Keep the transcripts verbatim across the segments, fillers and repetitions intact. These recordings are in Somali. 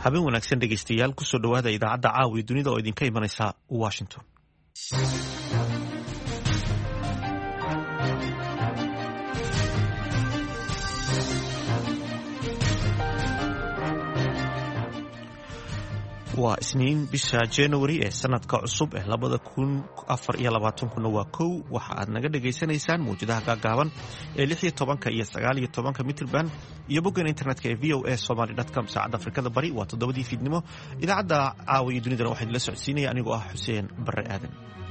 habeen wanaagsan dhegaystayaal kusoo dhawaada idaacadda caawa ee dunida oo idinka imanaysa Washington. waa isniin bisha January ee sanadka cusub ee labada kun afar iyo labaatan kuna waa kow. waxa aad naga dhageysanaysaan muujadaha gaagaaban ee lix iyo tobanka iyo sagaal iyo tobanka mitrban iyo boggan internetka ee v o a somali dot com. saacadda Afrikada Bari waa toddobadii fiidnimo. idaacadda caawa iyo dunidana waxaa idinla socodsiinaya anigoo ah Xuseen Barre Aadan.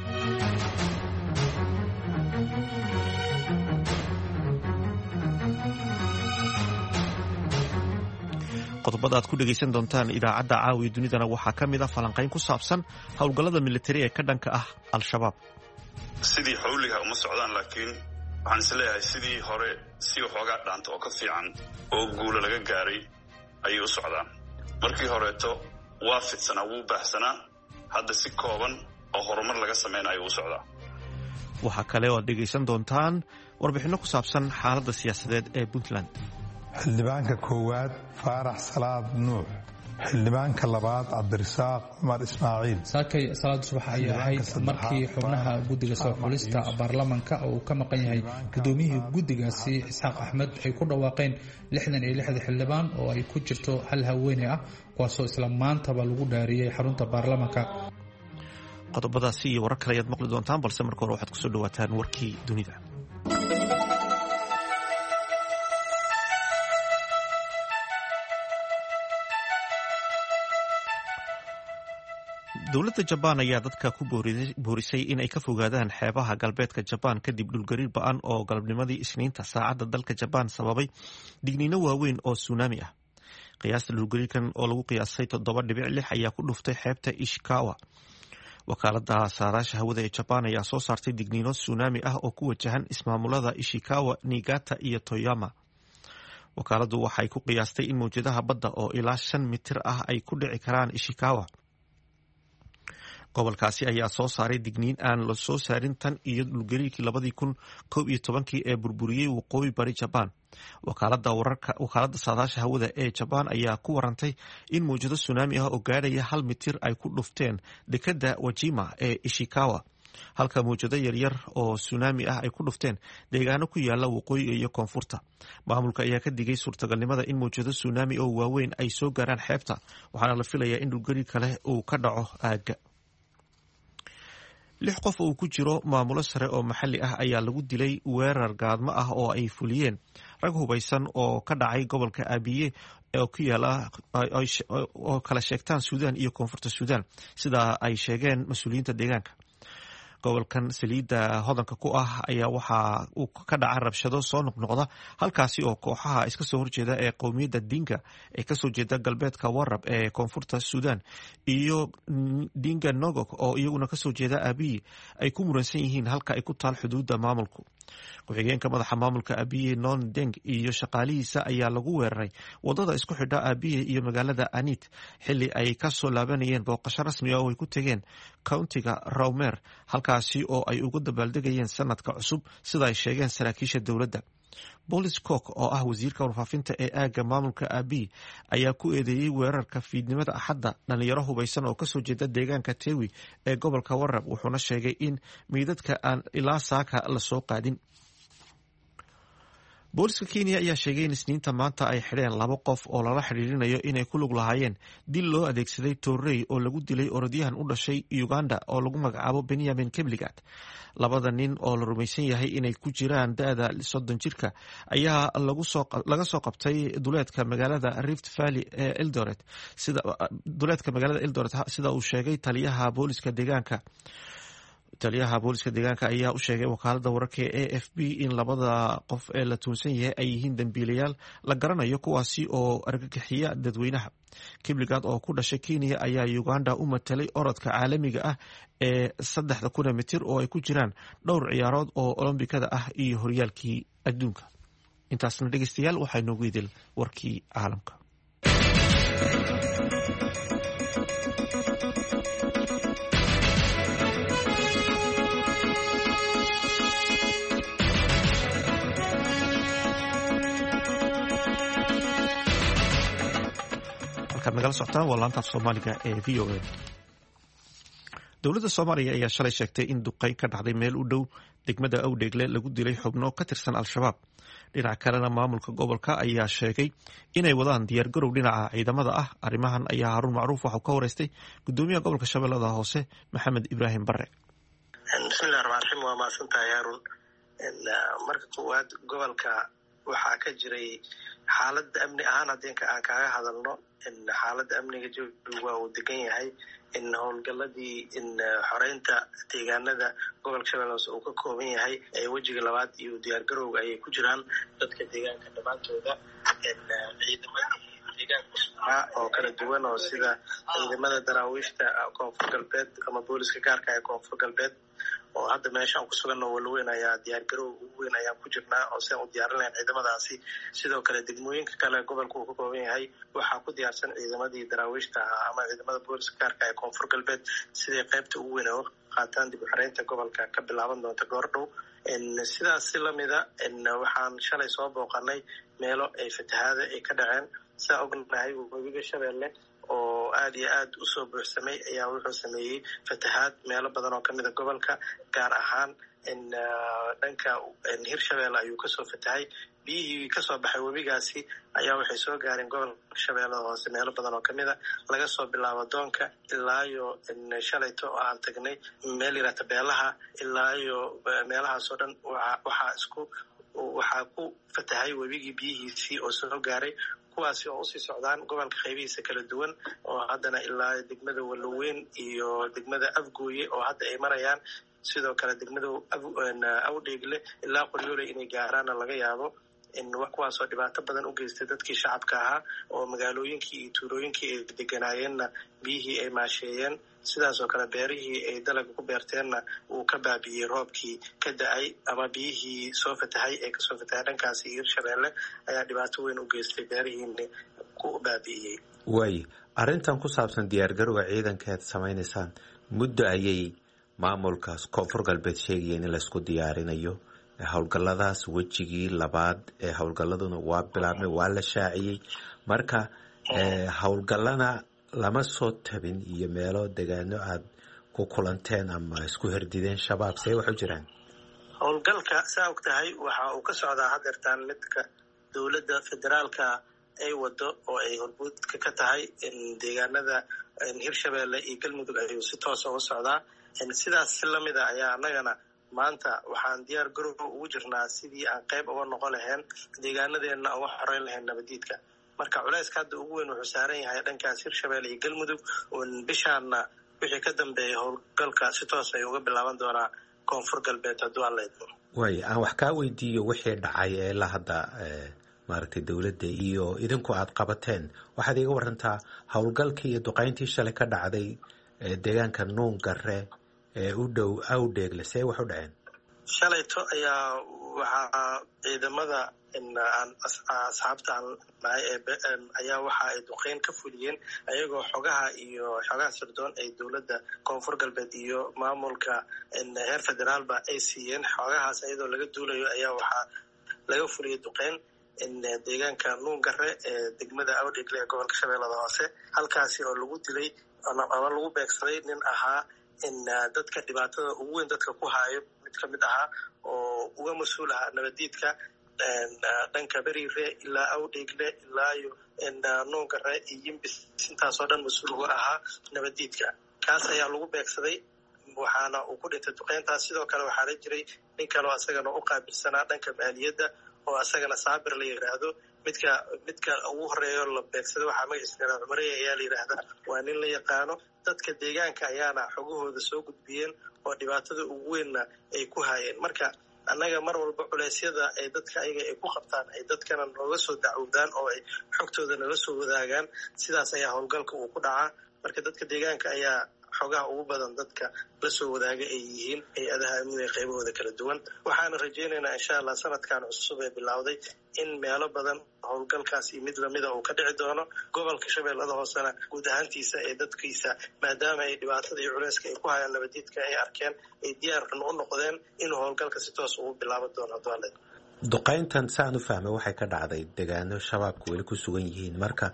qodobada aad ku dhagaysan doontaan idaacadda caawiya dunidana waxaa ka mid ah falanqayn ku saabsan howlgallada militari ee ka dhanka ah al-shabaab. sidii xawliga uma socdaan, laakiin waxaan is leeyahay sidii hore si waxoogaa dhaanta oo ka fiican oo guulo laga gaaray ayay u socdaan. markii horeeto waa fidsanaa, wuu baahsanaa, hadda si kooban oo horumar laga samaynayo u socdaa. waxaa kale oo aad dhegaysan doontaan warbixinno ku saabsan xaaladda siyaasadeed ee Puntland. xildhibaanka koowaad faarax salaad nuux, xildhibaanka labaad cabdirasaaq cumar ismaaciil. saakay salaad subax ayay ahayd markii xubnaha guddiga soo xulista baarlamanka oo uu ka maqan yahay gudoomiyihii guddigaasi isxaaq axmed ay ku dhawaaqeen lixdan iyo lixda xildhibaan oo ay ku jirto hal haweeney ah, kuwaasoo isla maantaba lagu dhaariyey xarunta baarlamanka. qodobadaasi iyo warar kale ayaad maqli doontaan, balse marka hore waxaad kusoo dhawaataan warkii dunida. dowladda Jabaan ayaa dadka ku boorisay in ay ka fogaadaan xeebaha galbeedka Jabaan kadib dhulgariir ba'an oo galabnimadii Isniinta saacadda dalka Jabaan sababay digniino waaweyn oo tsunami ah. qiyaasta dhulgariirkan oo lagu qiyaasay toddoba dhibic lix ayaa ku dhuftay xeebta Ishikawa. wakaaladda saadaasha hawada ee Jabaan ayaa soo saartay digniino tsunami ah oo ku wajahan ismaamulada Ishikawa, Niigata iyo Toyama. wakaaladdu waxay ku qiyaastay in mawjadaha badda oo ilaa shan mitir ah ay ku dhici karaan Ishikawa. gobolkaasi ayaa soo saaray digniin aan la soo saarin tan iyo dhulgariirkii labadii kun koob iyo tobankii ee burburiyey waqooyi bari Jabaan. wakaaladda wararka wakaaladda saadaasha hawada ee Jabaan ayaa ku warantay in mawjado tsunami ah oo gaadhaya hal mitir ay ku dhufteen dekedda Wajima ee Ishikawa, halka mawjado yaryar oo tsunami ah ay ku dhufteen deegaano ku yaala waqooyiga iyo koonfurta. maamulka ayaa ka digay suurtagalnimada in mawjado tsunami oo waaweyn ay soo gaaraan xeebta, waxaana la filayaa in dhulgariir kale uu ka dhaco aagga. lix qof oo ku jiro maamulo sare oo maxalli ah ayaa lagu dilay weerar gaadmo ah oo ay fuliyeen rag hubaysan oo ka dhacay gobolka Abiye oo ku yaala oo kala sheegtaan Suudaan iyo koonfurta Suudaan, sida ay sheegeen mas'uuliyiinta deegaanka. gobolkan saliidda hodanka ku ah ayaa waxa uu ka dhaca rabshado soo noqnoqda halkaasi oo kooxaha iska soo horjeeda ee qowmiyadda Dinka ee kasoo jeeda galbeedka Warab ee koonfurta Suudaan iyo Dinka Nogok oo iyaguna kasoo jeeda Abiy ay ku muransan yihiin halka ay ku taal xuduudda maamulku. ku-xigeenka madaxa maamulka Abiy Non Deng iyo shaqaalihiisa ayaa lagu weeraray wadada isku xidha Abiy iyo magaalada Anit xilli ay ka soo laabanayeen booqasho rasmi ah oo ay ku tageen countiga Rawmer, halkaasi oo ay uga dabaaldegayeen sanadka cusub sida ay sheegeen saraakiisha dowladda. Bolis Cook oo ah wasiirka warfaafinta ee aagga maamulka Abiy ayaa ku eedeeyey weerarka fiidnimada Axadda dhalinyaro hubaysan oo kasoo jeeda deegaanka Tewi ee gobolka Warab, wuxuuna sheegay in meydadka aan ilaa saaka la soo qaadin. booliska Kenya ayaa sheegay in Isniinta maanta ay xidheen laba qof oo lala xiriirinayo inay ku lug lahaayeen dil loo adeegsaday toorey oo lagu dilay orodyahan u dhashay Uganda oo lagu magacaabo Benjamin Kipligat. labada nin oo la rumaysan yahay inay ku jiraan da'da soddon jirka ayaa laga soo qabtay duleedka magaalada Rift Valley ee Eldoret sida duleedka magaalada Eldoret sida uu sheegay taliyaha booliska deegaanka. taliyaha booliska deegaanka ayaa u sheegay wakaaladda wararka ee A F P in labada qof ee la tuunsan yahay ay yihiin dambiilayaal la garanayo, kuwaasi oo argagixiya dadweynaha. Kipligat oo ku dhashay Kenya ayaa Uganda u matalay orodka caalamiga ah ee saddexda kun mitir oo ay ku jiraan dhowr ciyaarood oo olombikada ah iyo horyaalkii adduunka. intaasna dhegeystayaal waxay noogu idil warkii caalamka. halkaad nagala socotaan waa laanta af soomaaliga ee v o a. dowladda soomaaliya ayaa shalay sheegtay in duqeyn ka dhacday meel u dhow degmada awdheegle lagu dilay xubno ka tirsan al-shabaab. dhinaca kalena maamulka gobolka ayaa sheegay inay wadaan diyaargarow dhinaca ciidamada ah. arrimahan ayaa haruun macruuf waxau ka wareystay gudoomiyaha gobolka shabeellada hoose maxamed ibraahim bare. bismillahi raxmaan raxiim. waa mahadsantahay haruun. marka koowaad gobolka waxaa ka jiray xaaladda amni ahaan haddii aan kaaga hadalno xaaladda amniga jawiga waa uu degan yahay. in howlgaladii in xoreynta deegaanada gobolka shabeelle hoose uu ka kooban yahay ee wejiga labaad iyo diyaargarowga ayay ku jiraan dadka deegaanka dhammaantooda. ciidamadii deegaanka sugnaa oo kala duwan oo sida ciidamada daraawiishta koonfur galbeed ama booliska gaarka ee koonfur galbeed oo hadda meeshaan ku sugan oo walweyn ayaa diyaargarow ugu weyn ayaan ku jirnaa oo siaan u diyaarin lahayn ciidamadaasi. sidoo kale degmooyinka kale gobolka uu ka kooban yahay waxaa ku diyaarsan ciidamadii daraawiishta ahaa ama ciidamada booliska gaarka ee koonfur galbeed siday qaybta ugu weyn oo qaataan dib u xareynta gobolka ka bilaaban doonta goordhow. sidaas si lamida waxaan shalay soo booqanay meelo ay fatahaada ay ka dhaceen. sidaa ognahay webiga shabeelle oo aada iyo aada usoo buuxsamay ayaa wuxuu sameeyey fatahaad meelo badan oo kamida gobolka gaar ahaan dhanka hirshabeelle ayuu kasoo fatahay. biyihii kasoo baxay webigaasi ayaa waxay soo gaareen gobolka shabeellada hoose meelo badan oo kamida laga soo bilaabo doonka ilaayo shalayto oo aan tagnay meel yaraata beelaha ilaayo meelahaasoo dhan waxaa isku waxaa ku fatahay webigii biyihiisii oo soo gaaray kuwaasi oo usii socdaan gobolka qaybihiisa kala duwan oo haddana ilaa degmada waloweyn iyo degmada afgooye oo hadda ay marayaan. sidoo kale degmada awdheegle ilaa qoryooley inay gaaraana laga yaabo. kuwaasoo dhibaato badan u geystay dadkii shacabka ahaa oo magaalooyinkii iyo tuulooyinkii ay deganaayeenna biyihii ay maasheeyeen. sidaasoo kale beerihii ay dalaga ku beerteenna uu ka baabi'iyey roobkii ka da-ay ama biyihii soo fatahay ee kasoo fatahay dhankaasi hirshabeelle ayaa dhibaato weyn u geystay beerihiina ku baabi'iyey. waay arrintan ku saabsan diyaargarowga ciidanka aad samaynaysaan muddo ayay maamulkaas koonfur galbeed sheegayeen in laysku diyaarinayo. howlgalladaas wejigii labaad ee howlgalladuna waa bilaabmay waa la shaaciyey. marka howlgallana lama soo tabin iyo meelo degaano aada ku kulanteen ama isku herdideen shabaab see wax u jiraan? howlgalka saa og tahay waxa uu ka socdaa hadeertaan midka dowladda federaalka ay wado oo ay horbuudka ka tahay deegaanada hirshabeelle iyo galmudug ayuu si toosa uga socdaa. sidaas si lamida ayaa annagana maanta waxaan diyaar garow ugu jirnaa sidii aan qayb uga noqon lahayn deegaanadeenna uga xoreyn lahayn nabadiidka. marka culayska hadda ugu weyn wuxuu saaran yahay dhankaas hirshabeelle iyo galmudug oo bishaana wixii ka dambeeyay howlgalka si toos ay uga bilaaban doonaa koonfur galbeed hadduu alla idmo. waay aan wax kaa weydiiyo wixii dhacay ee la hadda maaragtay dowladda iyo idinku aada qabateen waxaad iga warantaa howlgalkii iyo duqayntii shalay ka dhacday deegaanka nuun gare ee u dhow awdheegle see wax u dhaceen? shalayto ayaa waxaa ciidamada asxaabta aan nahay ayaa waxa ay duqeyn ka fuliyeen ayagoo xogaha iyo xogaha sirdoon ay dowladda koonfur galbeed iyo maamulka heer federaalba ay siiyeen. xogahaas iyadoo laga duulayo ayaa waxaa laga fuliyey duqeyn deegaanka nuun gare ee degmada awdheegle ee gobolka shabeellada hoose. halkaasi oo lagu dilay ama lagu beegsaday nin ahaa in dadka dhibaatada ugu weyn dadka ku haayo mid ka mid ahaa oo uga mas-uul ahaa nabadiidka dhanka beriire ilaa awdheegle ilaayo nuun gare iyo yimbis intaasoo dhan mas-uul uga ahaa nabadiidka. kaas ayaa lagu beegsaday waxaana uu ku dhintay duqeyntaas. sidoo kale waxaa la jiray nin kaleo asagana u qaabilsanaa dhanka maaliyadda oo asagana saabir la yidhaahdo. midka midka ugu horeeyo la beegsaday waxaa magaciisa cumarey ayaa la yidhaahdaa. waa nin la yaqaano. dadka deegaanka ayaana xogahooda soo gudbiyeen oo dhibaatada ugu weynna ay ku haayeen. marka annaga mar walba culeysyada ay dadka ayaga ay ku qabtaan ay dadkana nooga soo dacwodaan oo ay xogtooda nala soo wadaagaan. sidaas ayaa howlgalka uu ku dhacaa. marka dadka deegaanka ayaa xogaha ugu badan dadka la soo wadaaga ay yihiin hay-adaha amniga qaybahooda kala duwan. waxaana rajaynaynaa insha allah sanadkan cusub ee bilowday in meelo badan howlgalkaas iyo mid lamida uu ka dhici doono. gobolka shabeellada hoosena guud ahaantiisa ee dadkiisa maadaama ay dhibaatada iyo culeyska ay ku hayaan nabadiidka ay arkeen ay diyaarkan u noqdeen inuu howlgalka si toos ugu bilaaban doono hadwale. duqayntan saan u fahmay waxay ka dhacday degaano shabaabka weli ku sugan yihiin. marka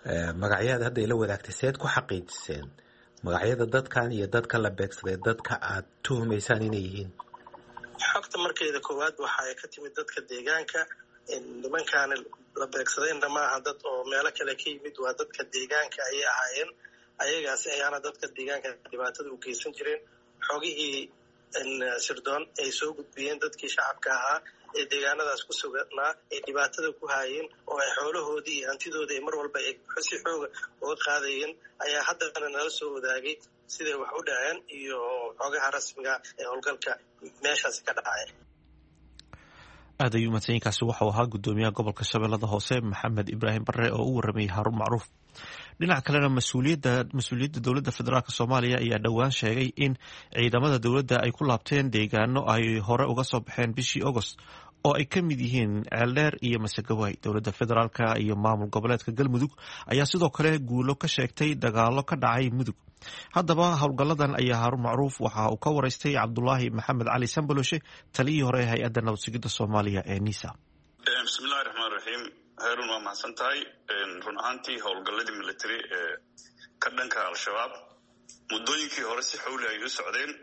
magacyada hadda ila wadaagtay seed ku xaqiijiseen magacyada dadkan iyo dadka la beegsaday dadka aad tuhumaysaan inay yihiin? xogta markeeda koowaad waxa ay ka timid dadka deegaanka. nimankaana la beegsadayna maaha dad oo meelo kale ka yimid, waa dadka deegaanka ayay ahaayeen. ayagaasi ayaana dadka deegaanka dhibaatada u geysan jireen. xogihii sirdoon ay soo gudbiyeen dadkii shacabka ahaa ee deegaanadaas ku sugnaa ay dhibaatada ku haayeen oo ay xoolahoodii iyo hantidooda ay mar walba ay si xooga uga qaadayeen ayaa haddana nala soo wadaagay siday wax u dhaceen iyo xogaha rasmiga ee howlgalka meeshaasi ka dhacay. aad ayuu mahadsanyiinkaasi waxau ahaa guddoomiyaha gobolka shabeellada hoose maxamed ibraahim bare oo u waramayay haarun macruuf. dhinaca kalena mas-uuliyadda mas-uuliyadda dowladda federaalk soomaaliya ayaa dhowaan sheegay in ciidamada dowladda ay ku laabteen deegaano ay hore uga soo baxeen bishii agost oo ay ka mid yihiin ceeldheer iyo masagawaay. dowladda federaalka iyo maamul goboleedka galmudug ayaa sidoo kale guulo ka sheegtay dagaalo ka dhacay mudug. haddaba howlgalladan ayaa haarun macruuf waxa uu ka waraystay cabdulaahi maxamed cali sambaloshe, taliyii hore ee hay-adda nabadsugidda soomaaliya ee nisa. bismillahi raxmaan raxiim. haarun waa mahadsan tahay. run ahaantii howlgalladii military ee ka dhanka al-shabaab muddooyinkii hore si xawli ay u socdeen.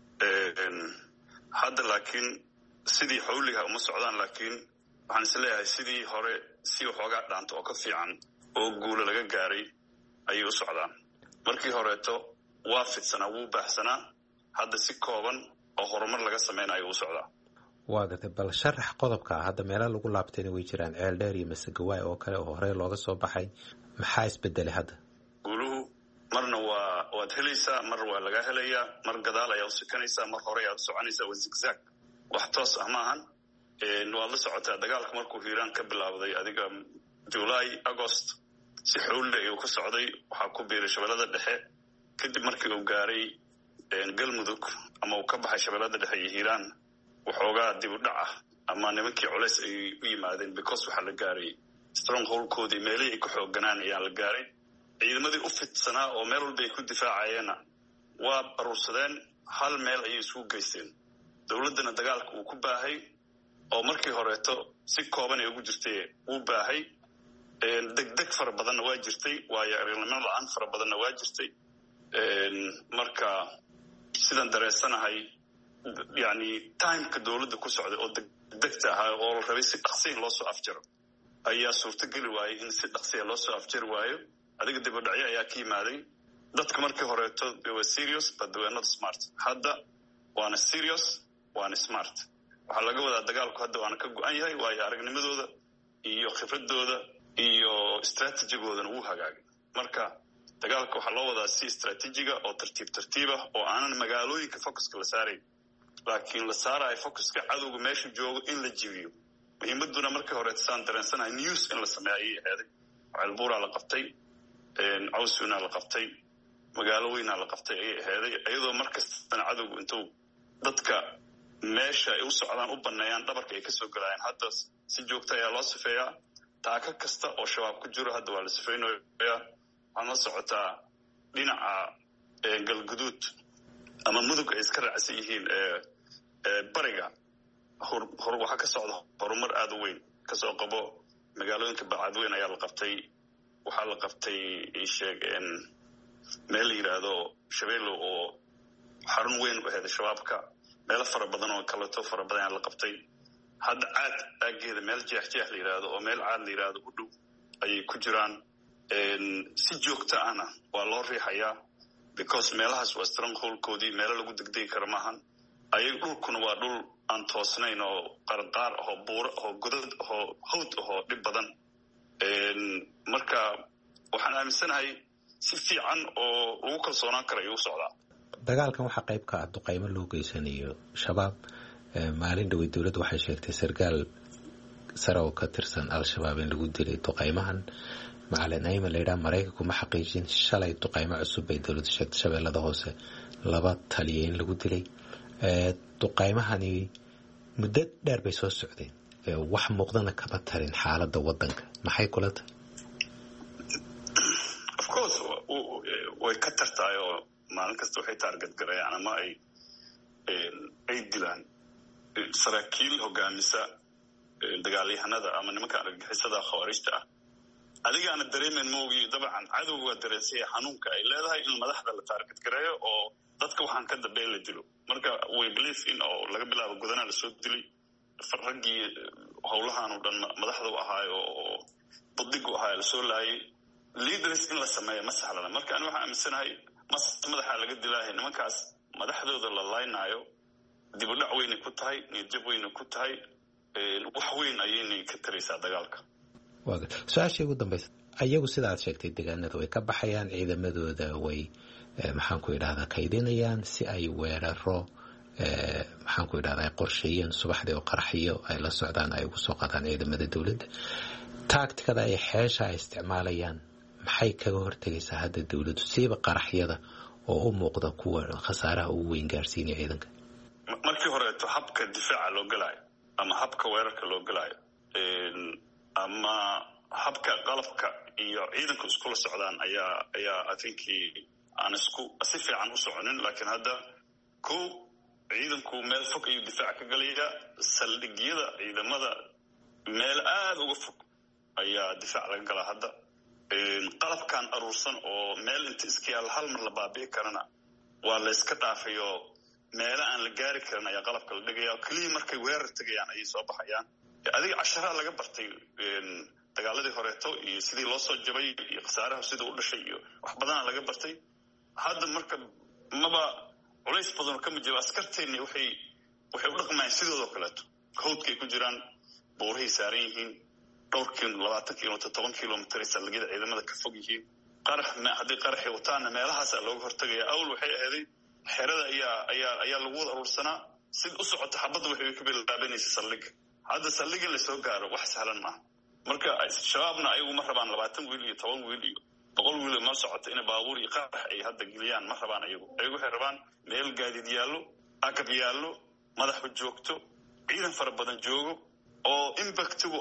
hadda laakiin sidii xawliga uma socdaan, laakiin waxaan is leeyahay sidii hore si waxoogaa dhaanta oo ka fiican oo guulo laga gaaray ayay u socdaan. markii horeeto waa fidsanaa, wuu baahsanaa. hadda si kooban oo horumar laga samaynayo u socdaa. waa gartay, bal sharax qodobka hadda meelaha lagu laabtayna way jiraan ceeldheer iyo masagawaay oo kale oo horey looga soo baxay. maxaa isbedelay hadda? guuluhu marna waa waad helaysaa, mar waa laga helayaa, mar gadaal ayaa u sikanaysaa, mar hore ayaad u soconaysaa. waa zigzag, wax toos ah maahan. waad la socotaa dagaalka markuu hiiraan ka bilaabday adiga julaay agost si xawli ayuu ka socday. waxaa ku biiray shabeellada dhexe. kadib markii uu gaaray galmudug ama uu ka baxay shabeellada dhexe iyo hiiraan, waxoogaa dib u dhac ah ama nimankii culeys ay u yimaadeen because waxaa la gaaray strongholdkoodii meelihii ay ku xoogganaan ayaa la gaaray. ciidamadii u fidsanaa oo meel walba ay ku difaacayeenna waa baruursadeen, hal meel ayay isugu geysteen. dowladdana dagaalka uu ku baahay oo markii horeeto si kooban ay ugu jirtay wuu baahay. degdeg fara badanna waa jirtay, waayo aragnimo la-aan fara badanna waa jirtay. marka sidaan dareensanahay yani timeka dowladda ku socday oo degdegta ahaa oo la rabay si dhaqsiya loo soo afjaro ayaa suurtogeli waayey in si dhaqsiya loo soo afjari waayo. adiga dibadhacyo ayaa ka yimaaday. dadka markii horeeto waa serious but they were not smart. hadda waana serious, waana smart. waxaa laga wadaa dagaalku hadda waana ka go-an yahay, waayo aragnimadooda iyo khibradooda iyo istraatijigoodana wuu hagaagay. marka dagaalka waxaa loo wadaa si istraatiijiga oo tartiib tartiib ah oo aanan magaalooyinka focuska la saarayn, laakiin la saarayo focuska cadowga meesha joogo in la jibiyo. muhiimaduna markii horeeto saan dareensanahay news in la sameeyo ayay aheeday. ceelbuuraa la qabtay, cawswiinaa la qabtay, magaalo weynaa la qabtay ayay aheeday. iyadoo markastana cadowgu intuu dadka meesha ay u socdaan u baneeyaan dhabarka ay kasoo gelaayaan. hadda si joogta ayaa loo sifeeyaa. taaka kasta oo shabaab ku jiro hadda waa la sifeynayaa. waxaan la socotaa dhinaca galguduud ama mudug ay iska raacsan yihiin bariga waxaa ka socda horumar aada u weyn. kasoo qabo magaalooyinka bacadweyn ayaa la qabtay. waxaa la qabtay sheeg meel la yidhaahdo shabeello oo xarun weyn u aheeda shabaabka. meelo fara badan oo kaleeto fara badan ayaa la qabtay. hadda caad aageeda meel jeex jeex la yidhaahdo oo meel caad la yidhaahdo u dhow ayay ku jiraan. si joogta ahna waa loo riixayaa because meelahaas waa strongholdkoodii, meelo lagu degdegi kara maahan. ayag dhulkuna waa dhul aan toosnayn oo qarqaar ahoo buuro ahoo godad ahoo hawd ahoo dhib badan. marka waxaan aaminsanahay si fiican oo lagu kalsoonaan kara ayuu u socdaa. dagaalkan waxaa qayb ka ah duqaymo loo geysanayo shabaab. maalin dhawey dowladda waxay sheegtay sarkaal sare oo ka tirsan al-shabaab in lagu dilay duqaymahan. macalin ayman la yidhaha maraykanku ma xaqiijin. shalay duqaymo cusub bay dowladda sheegtay shabeellada hoose laba taliya in lagu dilay. duqaymahani muddo dheer bay soo socdeen, wax muuqdana kama tarin xaaladda wadanka. maxay kula tahay? of course way ka tartaay oo maalin kasta waxay taarget garayaan ama ay ay dilaan saraakiil hogaamisa dagaalyahanada ama nimanka argagixisada khawaarijta ah adigaana dareemen moogi dabcan cadowga waa dareensaya xanuunka ay leedahay in madaxda la taarget gareeyo oo dadka waxaan ka dambeyn la dilo. marka way belief in oo laga bilaabo gudanaa lasoo dilay raggii howlahaan oo dhan madaxda u ahaayo oo buddigu ahaayo lasoo laayay. leaders in la sameeyo ma sahlana. marka ani waxaan aaminsanahay mas madaxa laga dilaahay nimankaas madaxdooda la laynaayo dib u dhac weynay ku tahay, niyadjab weynay ku tahay, wax weyn ayaynay ka taraysaa dagaalka. su-aashii ugu dambaysa, ayagu sida aad sheegtay deegaanada way ka baxayaan, ciidamadooda way maxaan ku idhahdaa kaydinayaan si ay weeraro maxaan ku idhahdaa ay qorsheeyeen subaxdii oo qaraxiyo ay la socdaan ay ugu soo qaadaan ciidamada dowladda. taagtikada ay xeesha ay isticmaalayaan maxay kaga hortegaysaa hadda dowladdu siiba qaraxyada oo u muuqda kuwa khasaaraha ugu weyn gaarsiinaya ciidanka? markii horeeto habka difaaca loo galaayo ama habka weerarka loo galaayo ama habka qalabka iyo ciidanku iskula socdaan ayaa ayaa atinkii aan isku si fiican u soconin. laakiin hadda ko ciidanku meel fog ayuu difaac ka galaya. saldhigyada ciidamada meel aada uga fog ayaa difaac laga galaa hadda. qalabkan aruursan oo meel inta iska yaalla hal mar la baabi'i karana waa la iska dhaafayo meelo aan la gaari karin ayaa qalabka la dhigaya. keliya markay weerar tegayaan ayay soo baxayaan. adiga casharaa laga bartay dagaaladii horeeto iyo sidii loo soo jabay iyo khasaaraha sida u dhashay iyo wax badanaa laga bartay. hadda marka maba culays badanoo kama jiro. askarteenni waxay waxay u dhaqmayaan sidoodoo kaleeto. hawdkay ku jiraan, buurahay saaran yihiin, dhowr kiilo labaatan kilomitr toban kilomitr saldhigyada ciidamada ka fog yihiin. qarax haddii qaraxay wataana meelahaasaa looga hortagaya. awal waxay aheeday xerada ayaa ayaa ayaa lagu wada urursanaa. sid u socota xabadda waxay ka bilaabanaysa saldhiga. hadda saldhiga lasoo gaaro wax sahlan maaha. marka shabaabna ayagu ma rabaan labaatan wiil iyo toban wiil iyo boqol wiil ma socota in baabuur iyo qarax ay hadda geliyaan ma rabaan. ayagu ayagu waxay rabaan meel gaadiid yaallo, agab yaallo, madaxu joogto, ciidan fara badan joogo oo impactigu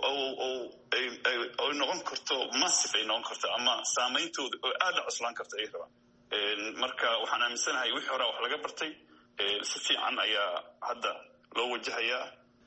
ay noqon karto massive ay noqon karto ama saameyntooda oo aada cuslaan karto ay rabaan. marka waxaan aaminsanahay wixii horaa wax laga bartay si fiican ayaa hadda loo wajahayaa.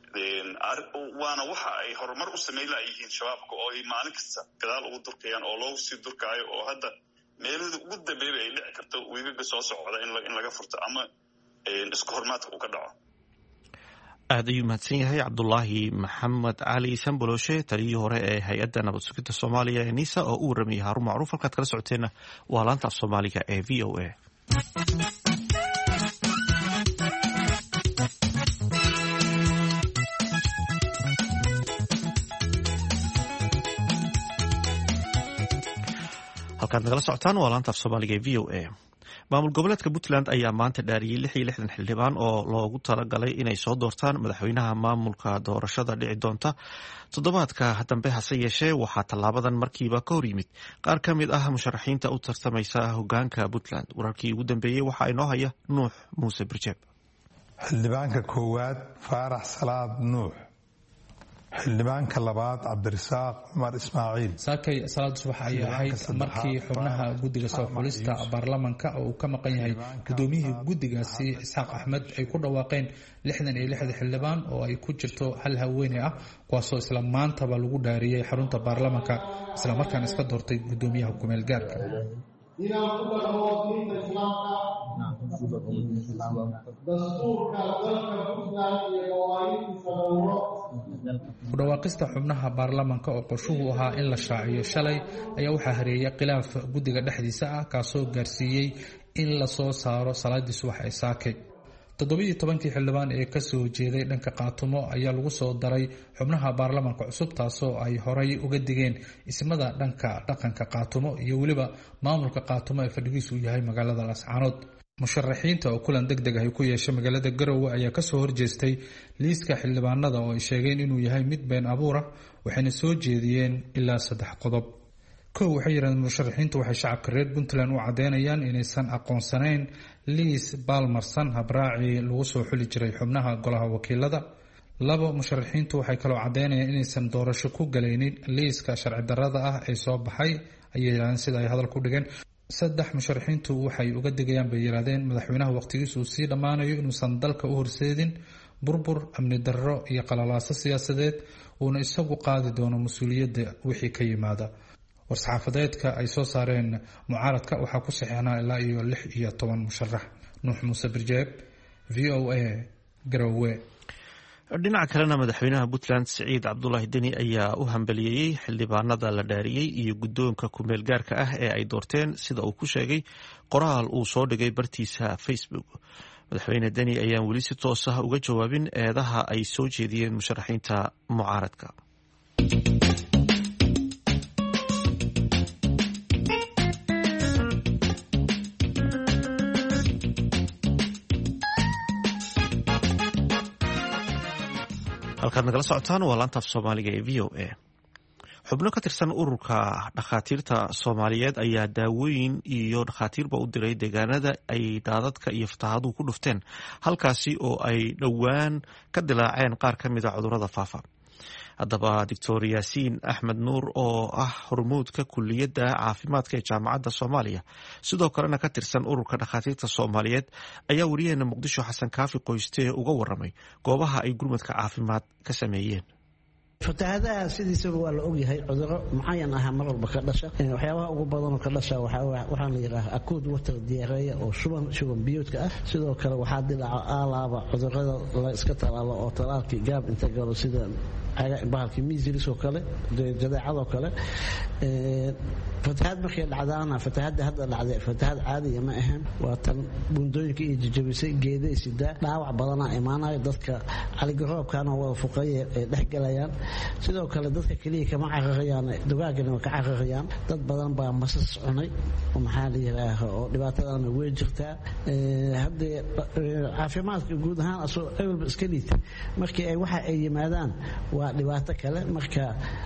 waana waxa ay horumar u sameyn layihiin shabaabka oo ay maalin kasta gadaal ugu durkayaan oo loogu sii durkaayo oo hadda meelada ugu dambeeba ay dhici karto wiigaga soo socda in laga furto ama isku hormaadka uu ka dhaco. aad ayuu mahadsan yahay cabdulaahi maxamed cali sanboloshe, taliyihii hore ee hay-adda nabad sugidda soomaaliya ee nisa oo u warramayay haarun macruuf. halkaad kala socoteenna waa laanta af soomaaliga ee v o a. halkaad nagala socotaan waa laanta af soomaaliga ee v o a. maamul goboleedka puntland ayaa maanta dhaariyey lix iyo lixdan xildhibaan oo loogu talagalay inay soo doortaan madaxweynaha maamulka doorashada dhici doonta toddobaadka dambe. hase yeeshee waxaa tallaabadan markiiba ka hor yimid qaar ka mid ah musharaxiinta u tartamaysa hogaanka puntland. wararkii ugu dambeeyey waxaa inoo haya nuux muuse birjeeb. xildhibaanka koowaad faarax salaad nuux, xildhibaanka labaad cabdirasaaq cumar ismaaciil. saakay salaad subax ayay ahayd markii xubnaha guddiga soo xulista baarlamanka oo uu ka maqan yahay gudoomiyihii guddigaasi isxaaq axmed ay ku dhawaaqeen lixdan iyo lixda xildhibaan oo ay ku jirto hal haweeney ah, kuwaasoo isla maantaba lagu dhaariyey xarunta baarlamanka isla markaana iska doortay gudoomiyaha kumeel gaarka. inaan ku dhaqmo diinta islaamka, dastuurka dalka puntland iyo qawaaniintiisa dhowro. ku dhawaaqista xubnaha baarlamanka oo qorshuhu ahaa in la shaaciyo shalay ayaa waxaa hareeyay khilaaf guddiga dhexdiisa ah kaasoo gaarsiiyey in lasoo saaro salaadii subax ee saakay. toddobiiyo tobankii xildhibaan ee kasoo jeeday dhanka qaatumo ayaa lagu soo daray xubnaha baarlamanka cusub, taasoo ay horay uga digeen ismada dhanka dhaqanka qaatumo iyo weliba maamulka qaatumo ee fadhigiisu yahay magaalada laascaanood. musharaxiinta oo kulan deg deg ah ku yeeshay magaalada garowe ayaa kasoo horjeestay liiska xildhibaanada oo ay sheegeen inuu yahay mid been abuur ah, waxayna soo jeediyeen ilaa saddex qodob. kow, waxay yidhahdeen musharaxiintu waxay shacabka reer puntland u cadeynayaan inaysan aqoonsanayn liis baalmarsan habraacii lagu soo xuli jiray xubnaha golaha wakiilada. labo, musharaxiintu waxay kaloo cadeynayaan inaysan doorasho ku galaynin liiska sharci darrada ah ee soo baxay, ayay yidhahdeen sida ay hadal ku dhigeen. saddex, musharaxiintu waxay uga digayaan bay yidhahdeen madaxweynaha waqtigiisa uu sii dhammaanayo inuusan dalka u horseedin burbur, amni darro iyo qalalaaso siyaasadeed, uuna isagu qaadi doono mas-uuliyadda wixii ka yimaada. war-saxaafadeedka ay soo saareen mucaaradka waxaa ku saxeexnaa ilaa iyo lix iyo toban musharax. nuux muuse birjeeb, v o a, Garowe. dhinaca kalena madaxweynaha puntland siciid cabdulaahi deni ayaa u hambaliyeeyey xildhibaanada la dhaariyey iyo guddoonka ku-meel gaarka ah ee ay doorteen, sida uu ku sheegay qoraal uu soo dhigay bartiisa Facebook. madaxweyne deni ayaan weli si toos ah uga jawaabin eedaha ay soo jeediyeen musharaxiinta mucaaradka. halkaad nagala socotaan waa laantaaf soomaaliga ee v o a. xubno ka tirsan ururka dhakhaatiirta soomaaliyeed ayaa daawooyin iyo dhakhaatiirba u diray deegaanada ay daadadka iyo fatahaduhu ku dhufteen, halkaasi oo ay dhowaan ka dilaaceen qaar ka mida cudurrada faafa. haddaba doctor yaasiin axmed nuur oo ah hormuudka kuliyadda caafimaadka ee jaamacadda soomaaliya, sidoo kalena ka tirsan ururka dhakhaatiirta soomaaliyeed, ayaa wariyaheena muqdisho xasan kaafi qoyste uga waramay goobaha ay gurmadka caafimaad ka sameeyeen. fatahaadaha sidiisaba waa la ogyahay cuduro mucayan aha mar walba ka dhasha. waxyaabaha ugu badanoo ka dhasha waxaa la yidhaaha acute water diarrhea oo shuban shuban biyoodka ah. sidoo kale waxaa dilaaca aalaaba cudurada la iska talaalo oo talaalkii gaab inta galo sida bahalkii measles oo kale, jadeecadoo kale. fatahaad markay dhacdaana fatahaadda hadda dhacday fatahaad caadiya ma ahan, waa tan buundooyinka iyo jajabisay geeday sidaa dhaawac badanaa imaanayo. dadka caligaroobkana wada fuqaya ay dhex galayaan. sidoo kale dadka keliya kama cararayaan, dugaagana waa ka cararayaan. dad badan baa masas cunay oo maxaa la yidhaaha oo dhibaatadana way jirtaa. haddee caafimaadka guud ahaan asoo awalba iska liita markii ay waxa ay yimaadaan waa dhibaato kale. marka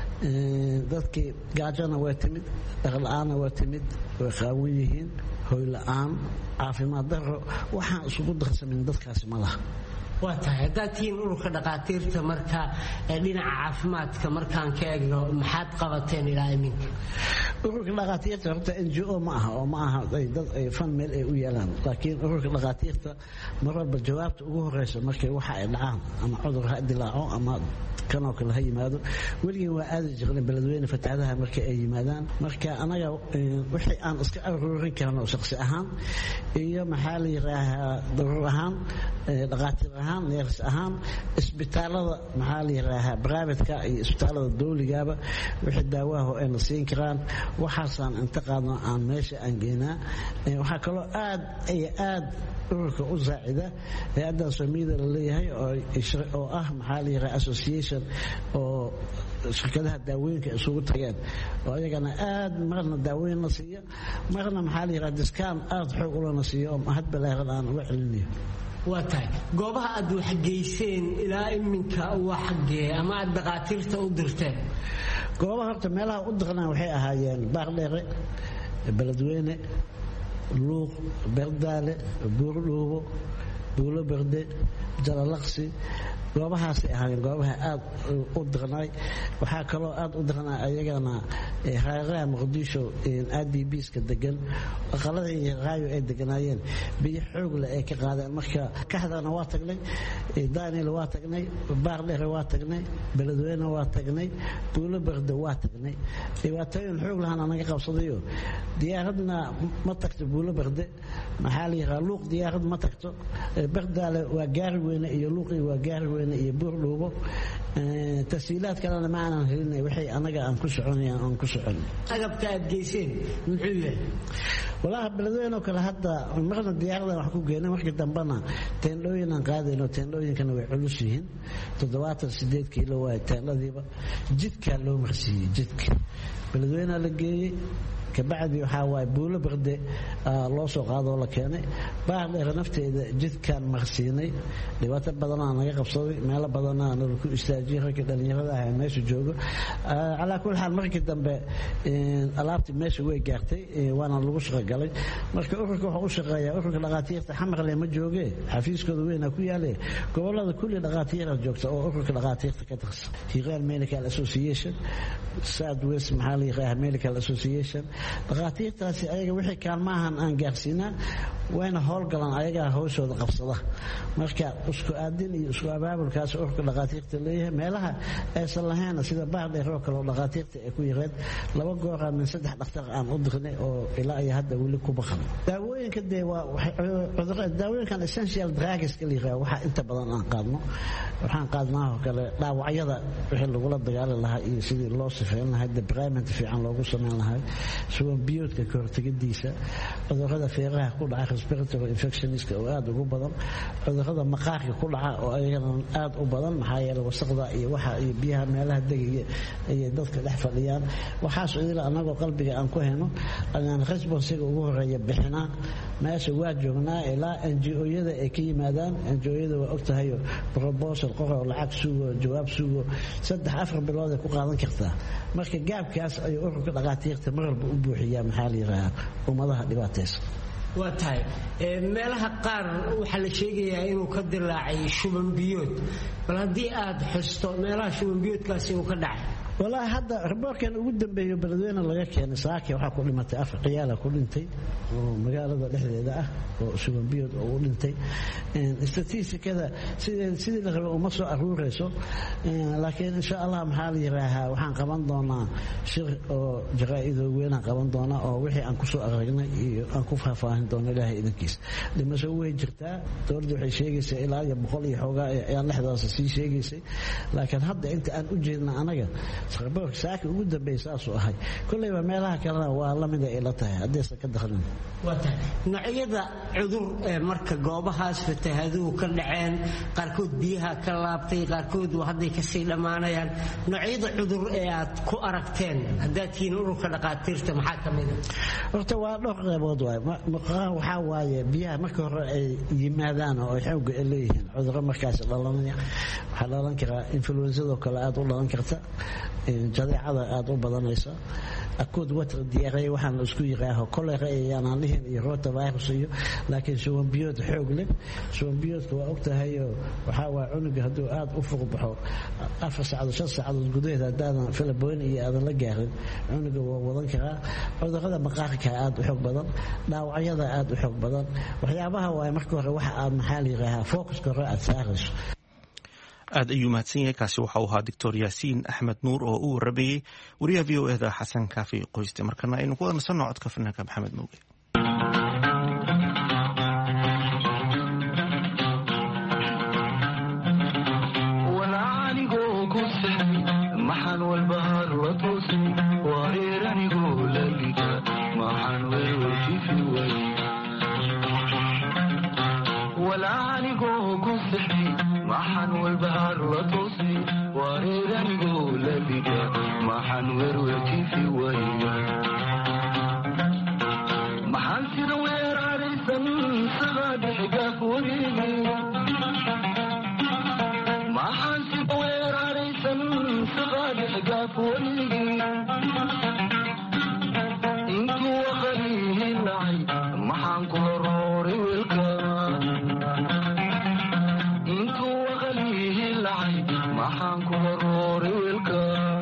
dadkii gaajona waa timid, dhaqla-aanna waa timid, way qaawan yihiin, hoy la-aan, caafimaad daro, waxaan isugu darsamin dadkaasi ma laha. waa tahay haddaad tihiin ururka dhakhaatiirta marka dhinaca caafimaadka markaan ka eegno maxaad qabateen ilaa iminka? ururka dhakhaatiirta horta n g o ma aha oo ma aha dad ay fan meel ay u yeelaan, laakiin ururka dhakhaatiirta mar walba jawaabta ugu horeysa markay waxa ay dhacaan ama cudur ha dilaaco ama kanoo kale ha yimaado. weligeen waa aadi jirnay beledweyne fatahaadaha marka ay yimaadaan. marka anaga wixii aan iska aruurin karno shakhsi ahaan iyo maxaa la yidhaahaa daruur ahaan, dhakhaatiir ahaan, neers ahaan, isbitaalada maxaa la yidhaahaa bribate-ka iyo isbitaalada dowligaba wixii daawaha ayna siin karaan waxaasaan inta qaadno aan meesha aan geynaa. waxaa kaloo aad iyo aad ururka u saacida hay-addan soomaalida la leeyahay oo ah maxaa la yidhaha association oo shirkadaha daawooyinka isugu tageen oo ayagana aad marna daawooyin la siiyo, marna maxaa la yidhaha diskaan aad xoog ulana siiyo oo had balaaran aan uga celinayo. waa tahay goobaha aad wax geyseen ilaa iminka waa xaggee ama aad dhakhaatiirta u dirteen? goobaha horta meelaha u dirnaa waxay ahaayeen baardheere, beledweyne, luuq, berdaale, buurdhuubo, buulo berde, jalalaqsi. goobahaasay ahaayeen goobaha aad u dirnay. waxaa kaloo aad u dirnaa ayagana hareeraha muqdisho aad b bska degan, aqalada iyo raayo ay deganaayeen biyo xoogle ay ka qaadeen. marka kaxdana waa tagnay, daanil waa tagnay, baardheere waa tagnay, beledweyne waa tagnay, buulo berde waa tagnay. dhibaatooyin xoog lahana naga qabsadayo diyaaradna ma tagto buulo berde, maxaa la yidhaha luuq diyaarad ma tagto, berdaale waa gaari weyne iyo luuqii waa gaari weyne iyo buurdhuubo. tasiilaad kalena ma aanan helinay waxay anaga aan ku soconayaan aan ku socon. agabka aad geyseen muxuu yahay? walaahi beledweyne oo kale hadda marna diyaaradan wax ku geynay, markii dambena teendhooyin aan qaadayno. teendhooyinkana way culus yihiin, toddobaatan sideed kiilo waa teendhadiiba. jidkaa loo marsiiyey, jidka beledweynea la geeyey, kabacdi waxaa waaye buulo berde loo soo qaadoo la keenay. baardheere nafteeda jidkaan marsiinay, dhibaato badanaa naga qabsaday, meelo badanaa nala ku istaajiyey ragga dhallinyarada ah meesha joogo. calaa kulli xaal markii dambe alaabtii meesha way gaartay, waana lagu shaqogalay. marka ururka waxaa u shaqeeyaa ururka dhakhaatiirta xamarle ma jooge, xafiiskooda weynaa ku yaale gobolada kulli dhakhaatiira joogta oo ururka dhakhaatiirta ka tirsan. hiiraan medical association, south west maxaa la yidhaaha medical association. dhakhaatiirtaasi ayaga wixii kaalmaahan aan gaarsiinaa wayna howlgalaan ayagaa hawshooda qabsada marka isku aadin iyo isku abaabulkaas ururka dhaqaatiirta leeyahay meelaha aysan lahayn sida baardheer oo kale oo dhaqaatiirta ay ku yareen laba goor aan saddex dhakhtar aan u dirnay oo ilaa ay hadda weli ku baqan daawooyinka de waa cudurada daawooyinkan essential drugs ka liiraa waxa inta badan aan qaadno waxaan qaadnaa oo kale dhaawacyada wixii lagu dagaali lahaa iyo sidii loo sifeyn lahaa debridement fiican loogu sameyn lahaa soo biyoodka ka hortagadiisa cudurada feeraha ku dhaca respiratory infections oo aad ugu badan cudurada maqaarka ku dhaca oo ayagana aad u badan maxaa yeelay wasaqda iyo waxa iyo biyaha meelaha degaya ay dadka dhex fadhiyaan waxaas idil anagoo qalbiga aan ku hayno aan responsiga ugu horeeya bixina meesha waa joognaa ilaa N G O-yada ay ka yimaadaan N G O-yada waa ogtahay proposal qoraal lacag suugo jawaab suugo saddex afar bilood ay ku qaadan kartaa marka gaabkaas ay ururka dhaqaatiirta marba u buuxiyaa maxaa la yiraahdaa ummadaha dhibaataysan waa tahay meelaha qaar waxaa la sheegayaa inuu ka dilaacay shuban biyood bal haddii aad xusto meelaha shuban biyoodkaasi uu ka dhacay والله هذا ربوركان ugu dambeeyo baladweyna laga keenay saaki waxa ku dhimatay afar ciyaal ku dhintay oo magaalada dhexdeeda ah oo shuban biyood oo dhintay in statisticada sidii sidii la rabo uma soo aruurayso laakiin insha Allah maxaa la yiraahaa waxaan qaban doonaa shir oo jaraa'id weyn qaban doonaa oo wixii aan ku soo aragnay iyo aan ku faahfaahin doono Ilaahay idinkiis dhimasho way jirtaa dowladdu waxay sheegaysaa ilaa iyo boqol iyo xoogaa ay lixdaas sii sheegaysay laakiin hadda inta aan u jeedna anaga sabab saaki ugu dambeeyay soo ahay kullayba meelaha kale waa la mid ay la tahay haddii ka dakhlan wata noocyada cudur ee marka goobahaas fatahaadu ka dhaceen qaarkood biyaha ka laabtay qaarkood waxay ka sii dhamaanayaan noocyada cudur ee aad ku aragteen hadaatiin ururka dhaqaatiirta maxaa kamid ah horta waa dhowr qaybood waay maqaa waxa waaye biyaha marka hore ay yimaadaan oo ay xoog leeyihiin cudurro markaas dhalanaya waxa dhalan kara influenza kale aad u dhalan karta jadeecada aad u badanaysa akood water diyaarey waxaan isku yiraahdo kolera ayaan leeyahay iyo rotavirus iyo laakiin shuban biyood xoog leh shuban biyoodka waa ogtahay waxa waa cunuga haduu aad u fuqbaxo afar saacadood shan saacadood gudaheeda hadaan Filiboon iyo aad la gaarin cunuga waa wadan karaa cudurrada maqaarka aad u xoog badan dhaawacyada aad u xoog badan waxyaabaha waa marka hore waxa aad maxaa la yiraahdaa focus ka raad saarayso aad ayuu mahadsan yahay kaasi waxa uu ahaa doctor yaasiin axmed nuur oo u warabayay wariyaha v o e da xasan kaafi qoyste markana aynu ku wada nasanno codka fanaanka maxamed muuge maxan walbahar la toosi wareeranigo labiga maxan werwerkiisi waya maxan sida weeraraysan sida dhigaaf warigi maxan sida weeraraysan sida dhigaaf warigi intuu waqalihi lacay maxan ku roori wilka maxaan ku roori wilka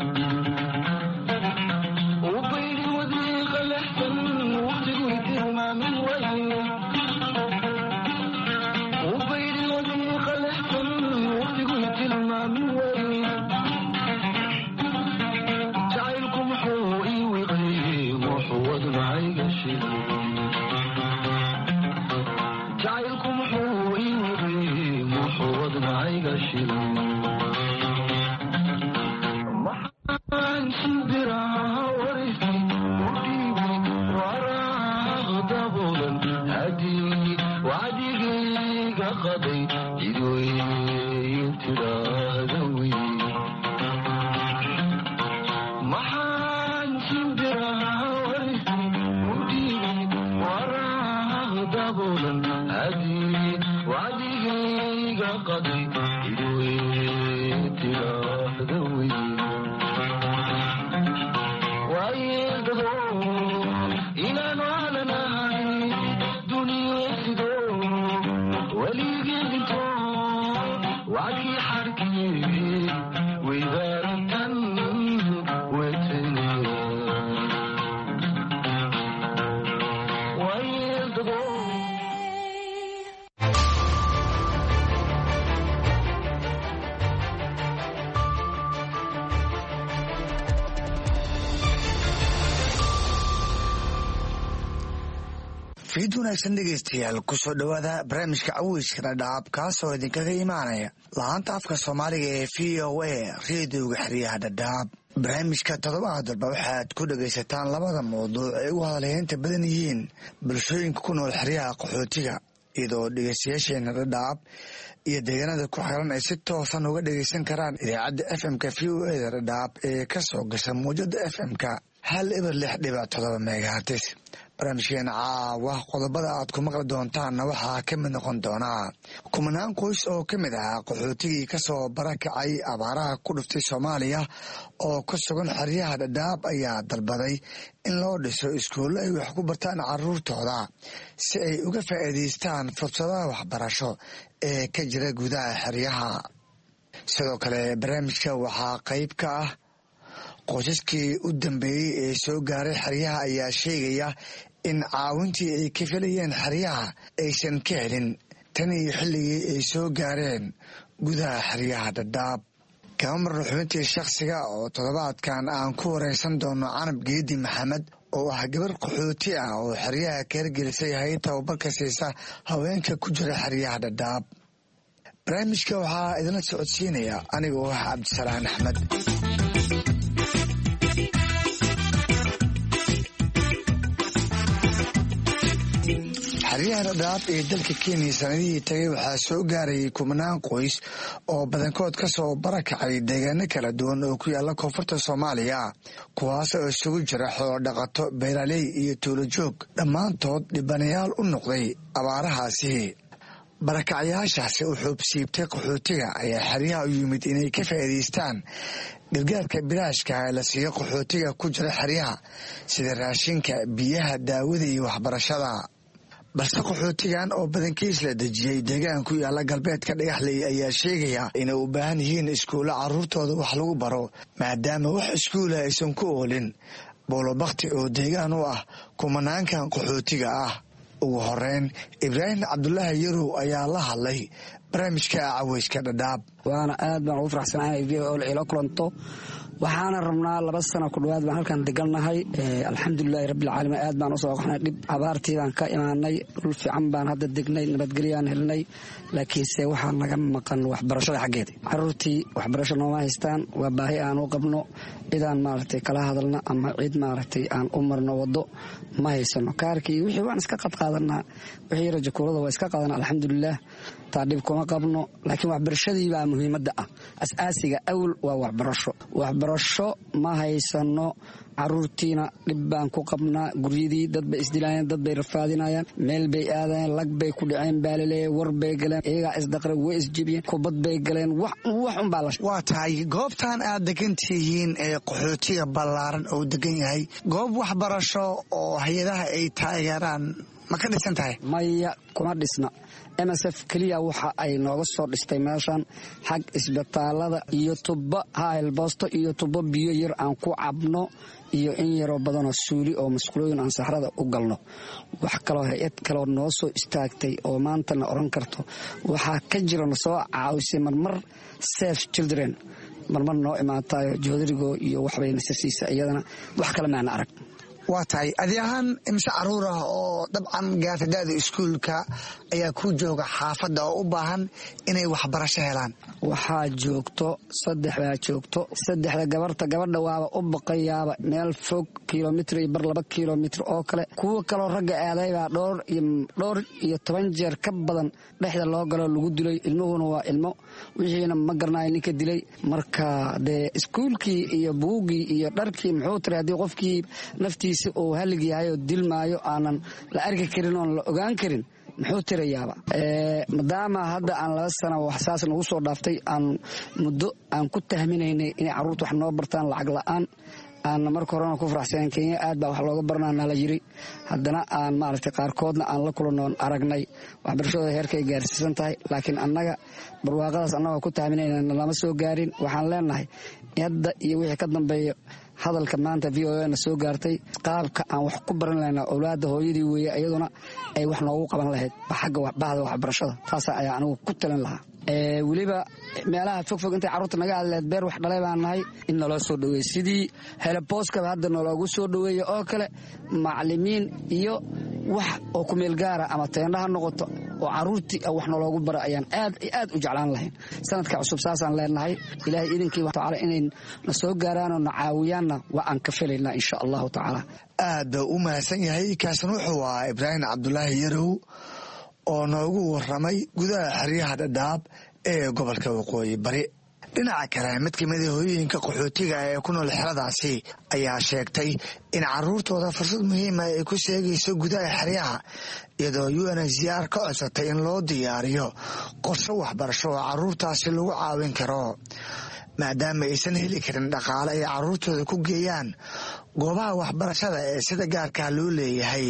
u bayri wadiiqa lexsan waqtigu tilmaamin waye u bayri wadiiqa lexsan waqtigu tilmaamin waye jacaylku muxuu ii wiqay muxuu wadnahayga shido jacaylku muxuu ii wiqay muxuu wadnahayga shido fiid wanaagsan dhegaystayaal kusoo dhowaada barnaamijka caweyska dhadhaab kaasoo idinkaga imaanaya laanta afka soomaaliga ee v o a reediyoga xeryaha dhadhaab barnaamijka toddobaad walba waxaad ku dhagaysataan labada mawduuc ay ugu hadalheynta badan yihiin bulshooyinka ku nool xeryaha qaxootiga iyadoo dhegaystayaasheena dhadhaab iyo deegaanada ku xiran ay si toosan uga dhagaysan karaan idaacadda f m-ka v o a da dhadhaab ee ka soo gasha mawjada f m-ka hal eber lix dhibac todoba megahatis barnaamijkeena caawa qodobada aad ku maqli doontaanna waxaa ka mid noqon doonaa kumanaan qoys oo ka mid ahaa qaxootigii kasoo barakacay abaaraha ku dhuftay soomaaliya oo ka sugan xeryaha dhadhaab ayaa dalbaday in loo dhiso iskuullo ay wax ku bartaan caruurtooda si ay uga faa'iidaystaan fursadaha waxbarasho ee ka jira gudaha xeryaha sidoo kale barnaamijka waxaa qayb ka ah qoysaskii u dambeeyey ee soo gaaray xeryaha ayaa sheegaya in caawintii ay ka filayeen xeryaha aysan ka helin tan iyo xilligii ay soo gaareen gudaha xeryaha dhadhaab kama marno xubintii shakhsiga oo toddobaadkan aan ku wareysan doono canab geedi maxamed oo ah gabar qaxooti ah oo xeryaha ka hirgelisay hay tababarka siisa haweenka ku jira xeryaha dhadhaab barnaamijka waxaa idinla socodsiinaya aniga oo ah cabdisalaan axmed xeryaha dhadhaab ee dalka kenya sanadihii tagay waxaa soo gaarayay kumanaan qoys oo badankood ka soo barakacay deegaano kala duwan oo ku yaala koonfurta soomaaliya kuwaas oo isugu jira xoolo dhaqato beeraley iyo tuulo joog dhammaantood dhibanayaal u noqday abaarahaasi barakacyaashaasi u xuubsiibtay qaxootiga ayaa xeryaha u yimid inay ka faa'iidaystaan gargaarka bilaashka ee la siiyo qaxootiga ku jira xeryaha sida raashinka biyaha daawada iyo waxbarashada balse qaxootigan oo badankiis la dejiyey deegaan ku yaala galbeedka dhagaxley ayaa sheegaya inay u baahan yihiin iskuulla caruurtooda wax lagu baro maadaama wax iskuula aysan ku oolin bowlobakti oo deegaan u ah kumanaankan qaxootiga ah ugu horeyn ibraahim cabdulaahi yarow ayaa la hadlay barnaamijka caweyska dhadhaab waana aad baan ugu faraxsanahay v o ila kulanto waxaana rabnaa laba sano ku dhawaad baan halkan degannahay alxamdulilahi rabbilcaalamiin aad baan usoo qoxnay dhib abaartii baan ka imaanay dhul fiican baan hadda degnay nabadgelyaan helnay laakiinse waxaa naga maqan waxbarashada xaggeeda caruurtii waxbarasho nooma haystaan waa baahi aan u qabno cidaan maaragtay kala hadalna ama cid maaragtay aan u marno waddo ma haysano kaarkii wixii waan iska qadqaadanaa wixii rajakuurada waa iska qaadana alxamdulilah taa dhib kuma qabno laakiin waxbarashadii baa muhiimadda ah as-aasiga awal waa waxbarasho waxbarasho ma haysano caruurtiina dhib baan ku qabnaa guryadii dad bay isdilaayeen dad bay rafaadinayaan meel bay aadayeen lag bay ku dhaceen baalaleeye war bay galeen iyagaa isdaqre way isjebiyeen kubad bay galeen wax unbaa la waa tahay goobtan aad degan tihiin ee qaxootiga ballaaran oo degan yahay goob waxbarasho oo hay-adaha ay taageeraan ma ka dhisan tahay maya kuma dhisna m s f keliya waxa ay nooga soo dhistay meeshan xag isbitaalada iyo tubo hahelboosto iyo tubo biyo yar aan ku cabno iyo in yaroo badanoo suuli oo masqulooyin aan saxrada u galno wax kaloo hay-ad kaloo noo soo istaagtay oo maantana oran karto waxaa ka jira na soo caawisay marmar safe children marmar noo imaatayo joodarigo iyo waxbayna safsiisa iyadana wax kale maana arag waa tahay adi ahaan imse caruur ah oo dabcan gaartadaada iskuulka ayaa ku jooga xaafadda oo u baahan inay waxbarasho helaan waxaa joogto saddex baa joogto saddexda gabarta gabadha waaba u baqayaaba meel fog kilomitr iyo bar laba kilomitr oo kale kuwa kaloo ragga aadaybaa dhowr iyo dhowr iyo toban jeer ka badan dhexda loo galoo lagu dilay ilmuhuna waa ilmo wixiina ma garanayo ninka dilay marka dee iskuulkii iyo buugii iyo dharkii muxuu tiray haddii qofkii naftii uu halig yahay oo dilmaayo aanan la arki karin oon la ogaan karin muxuu tirayaaba maadaama hadda aan laba sana waxsaas nagu soo dhaaftay aan muddo aan ku tahminaynay inay carruurta wax noo bartaan lacag la-aan aanna marka horena ku faraxsaneen kenya aad baa wax looga baranaa nala yiri haddana aan maaragtay qaarkoodna aan la kulanoon aragnay waxbarashadooda heerkay gaarsiisan tahay laakiin annaga barwaaqadaas annagoo ku tahminaynana lama soo gaarin waxaan leenahay hadda iyo wixii ka dambeeya hadalka maanta v o na soo gaartay qaabka aan wax ku baran lahaynaa owlaadda hooyadii weeye iyaduna ay wax noogu qaban lahayd xagga bahda waxbarashada taasa ayaa anigu ku talin lahaa weliba meelaha fogfog intay carruurta naga hadleed beer wax dhalay baan nahay in naloo soo dhaweeye sidii helebooskaba hadda naloogu soo dhaweeye oo kale macalimiin iyo wax oo ku meel gaara ama teendha ha noqoto oo carruurtii wax naloogu bara ayaan aad aad u jeclaan lahayn sanadka cusub saasaan leenahay ilaahay idinkii tacaala inay na soo gaaraanoo na caawiyaanna waa aan ka filaynaa insha allahu tacaala aad baa u mahadsan yahay kaasna wuxuu ahaa ibraahim cabdulaahi yarow oo noogu warramay gudaha xeryaha dhadhaab ee gobolka waqooyi bari dhinaca kale mid ka mid a hooyooyinka qaxootiga ee ku nool xeradaasi ayaa sheegtay in carruurtooda fursad muhiima ay ku sheegayso gudaha xeryaha iyadoo u n h c r ka codsatay in loo diyaariyo qorshe waxbarasho oo carruurtaasi lagu caawin karo maadaama aysan heli karin dhaqaale ay carruurtooda ku geeyaan goobaha waxbarashada ee sida gaarkaa loo leeyahay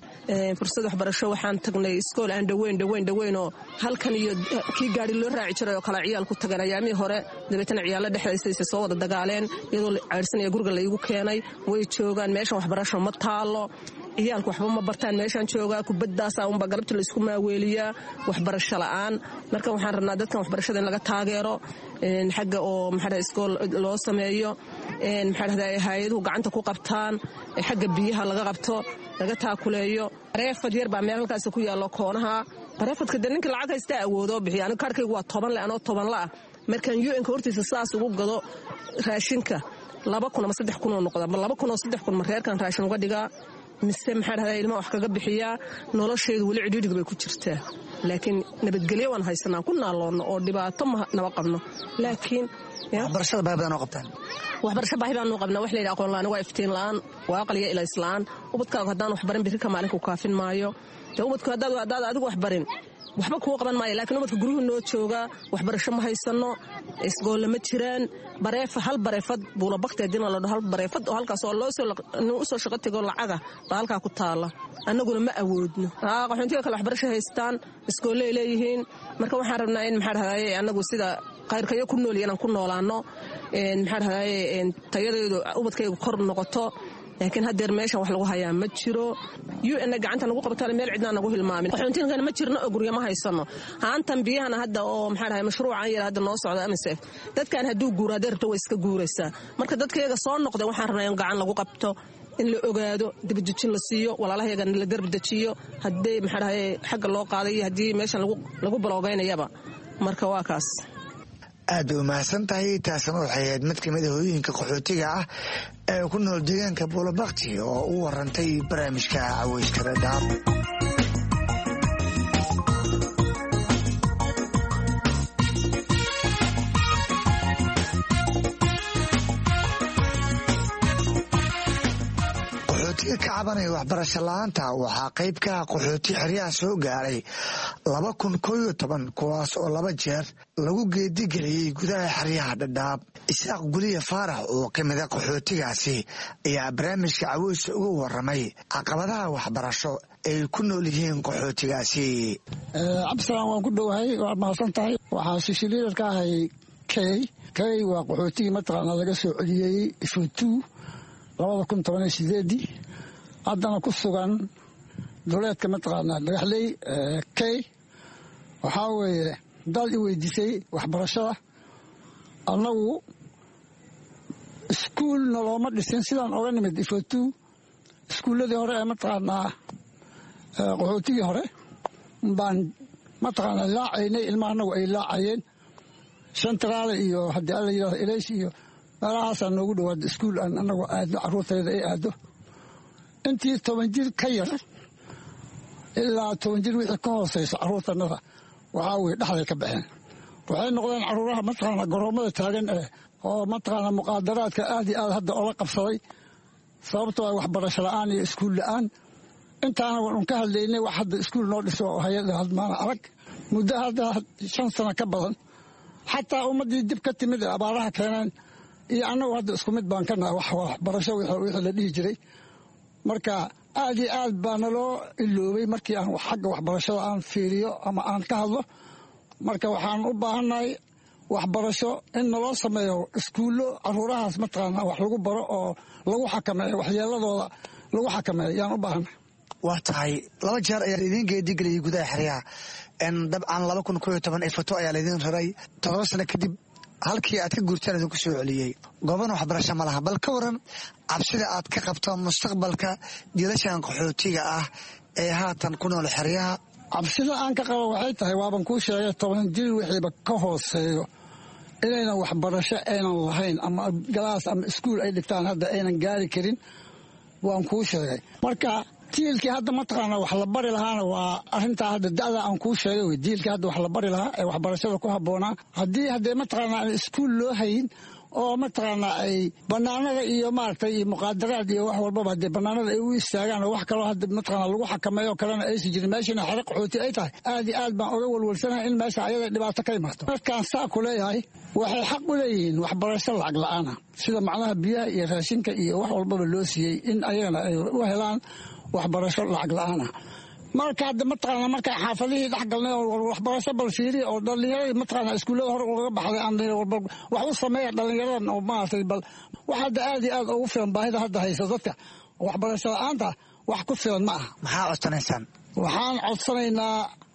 fursad waxbarasho waxaan tagnay iskool aan dhaweyn dhaweyn dhaweynoo halkan iyo kii gaari loo raaci jiray oo kale ciyaal ku tagan ayaamii hore dabeetana ciyaalla dhexdaysayse soo wada dagaaleen iyadoo caydhsanaya guriga laygu keenay way joogaan meeshan waxbarasho ma taalo ciyaalku waxba ma bartaan meeshaan joogaa kubaddaasa unba galabta laysku maaweeliyaa waxbarasho la'aan marka waxaan rabnaa dadkan waxbarashada in laga taageero xagga oo maxaa iskool loo sameeyo maxaa dhahdaa hay-aduhu gacanta ku qabtaan xagga biyaha laga qabto laga taakuleeyo bareefad yar baa meel halkaas ku yaallo koonaha bareefadka dee ninka lacag haystaa awoodoo bixiya aniga kaarkaygu waa toban le anoo toban la ah markaan u n-ka hortiisa saas ugu gado raashinka laba kun ama saddex kunoo noqda ma laba kun oo saddex kun ma reerkan raashin uga dhigaa mise maxaa dhahdaa ilma wax kaga bixiyaa noloshaydu weli cidhiidhiga bay ku jirtaa laakiin nabadgelyo waan haysanaa ku naaloonno oo dhibaato naba qabno laakiin waxbarashada baahi badan oo qabtaan waxbarasho baahi baan noo qabnaa wax la yidhi aqoon la'aan waa iftiin la'aan waa aqliya ilays la'aan ubadkaagu haddaan wax barin birri ka maalinku kaafin maayo dee ubadku haddaad adigu wax barin waxba kuu qaban maayo laakiin ubadka guryuhu noo joogaa waxbarasho ma haysanno isgoolla ma jiraan bareefa hal bareefad buula bakti haddii la dhaho hal bareefad oo halkaas oo loo u soo shaqo tego lacaga baa halkaa ku taalla annaguna ma awoodno qaxoontiga kale waxbarasho haystaan iskoolley leeyihiin marka waxaan rabnaa in maxaa dhahdaye annagu sida qayrkayo ku nool inaan ku noolaanno maxaa dhahdaye tayadeedu ubadkaygu kor noqoto laakiin haddeer meeshan wax lagu hayaa ma jiro u n gacanta nagu qabtaan meel cidnaa nagu hilmaamin qaxoontiinkana ma jirno oo guryo ma haysano haantan biyahana hadda oo maxaa dhahay mashruucan yar hadda noo socda amisef dadkan hadduu guuro hadday rabto way iska guuraysaa marka dadkayaga soo noqda waxaan rabnaa in gacan lagu qabto in la ogaado dibadejin la siiyo walaalahayaga la garbadejiyo haddii maxaa dhahay xagga loo qaaday iyo haddii meeshan lagu baloogaynayaba marka waa kaas aad bay umahadsan tahay taasna waxay ahayd mid ka mid a hooyooyinka qaxootiga ah ee ku nool deegaanka buulabakti oo u warantay barnaamijka caweyska dhadhaab qaxootiga ka cabanaya waxbarasho la-aanta waxaa qayb ka ah qaxooti xeryaha soo gaaray laba kun koo iyo toban kuwaas oo laba jeer lagu geedigeliyey gudaha xeryaha dhadhaab isaaq guliya faarax oo ka mida qaxootigaasi ayaa barnaamijka caweysa uga waramay caqabadaha waxbarasho ay ku nool yihiin qaxootigaasi cabdisalaan waan ku dhowahay waad mahadsan tahay waxaa shishiliidar ka ahay key key waa qaxootigii mataqaana laga soo celiyey ifutu labada kun toban iyo sideedii haddana ku sugan duleedka mataqaanaa dhagaxley key waxaa weeye daad i weydiisay waxbarashada annagu iskuulna looma dhisin sidaan oga nimid ifotu iskuulladii hore ee mataqaanaa qaxootigii hore baan mataqaanaa laacaynay ilma annagu ay laacayeen shantaraale iyo haddii alla yidhahdo eleys iyo meelahaasaa noogu dhawaada iskuul aan annagu aadno carruurtayda ay aaddo intii toban jir ka yar ilaa toban jir wixii ka hoosayso carruurtanada waxaa weye dhexday ka baxeen waxay noqdeen carruuraha mataqaana goroommada taagan eh oo mataqaana muqaadaraadka aad iyo aad hadda ola qabsaday sababto a waxbarasho la'aan iyo iskuul la'aan intaana waan un ka hadlaynay wax hadda iskuul noo dhiso oo hay-ada hadmaana arag muddo hadda shan sano ka badan xataa ummaddii dib ka timid ee abaaraha keeneen iyo annagu hadda isku mid baan ka nahay wax waxbarasho wixii la dhihi jiray marka aad iyo aad baa naloo iloobay markii aan xagga waxbarashada aan fiiriyo ama aan ka hadlo marka waxaan u baahannahay waxbarasho in naloo sameeyo iskuullo carruurahaas mataqaanaa wax lagu baro oo lagu xakameeyo waxyeeladooda lagu xakameeyo yaan u baahannahay waa tahay laba jeer ayaa laidiin geedigeliyey gudaha xeryaha dabcan laba kun koo iyo toban ifato ayaa laidiin raray todoba sano kadib halkii aad ka guurtaan idinku soo celiyey gooban waxbarasho ma laha bal ka waran cabsida aad ka qabto mustaqbalka jiilashan qaxootiga ah ee haatan ku nool xeryaha? cabsida aan ka qabo waxay tahay waaban kuu sheegay toban jir wixiiba ka hooseeyo inaynan waxbarasho aynan lahayn ama galaas ama iskuul ay dhigtaan hadda aynan gaari karin waan kuu sheegay. marka diilkii hadda mataqaana wax la bari lahaana waa arrintaa hadda da'da aan kuu sheegay wey. diilkii hadda wax la bari lahaa ee waxbarashada ku habboonaa haddii haddee mataqaana aan iskuul loo hayin oo mataqaana ay banaanada iyo maaragtay iyo muqaadaraad iyo wax walbaba haddee banaanada ay u istaagaan oo wax kaloo hadda mataqaana lagu xakameeyo kalena aysan jirin meeshana xero qaxooti ay tahay aad iyo aad baan oga walwalsanahay in meesha ayada dhibaato ka imaato. markaan saa ku leeyahay waxay xaq u leeyihiin waxbarasho lacag la'aana sida macnaha biyaha iyo raashinka iyo wax walbaba loo siiyey in ayagana ay u helaan waxbarasho lacag la'aana. marka hadda mataqaana markaa xaafadihii dhex galnay oo waxbarasho bal fiiri oo dhallinyaradii mataqaana iskuullada hore uga baxday aan wax u sameeya dhallinyaradan oo maaragtay bal wax hadda aad iyo aad ugu filan baahida hadda haysa dadka waxbarasho la'aanta wax ku filan ma aha. maxaa codsanaysaan? waxaan codsanaynaa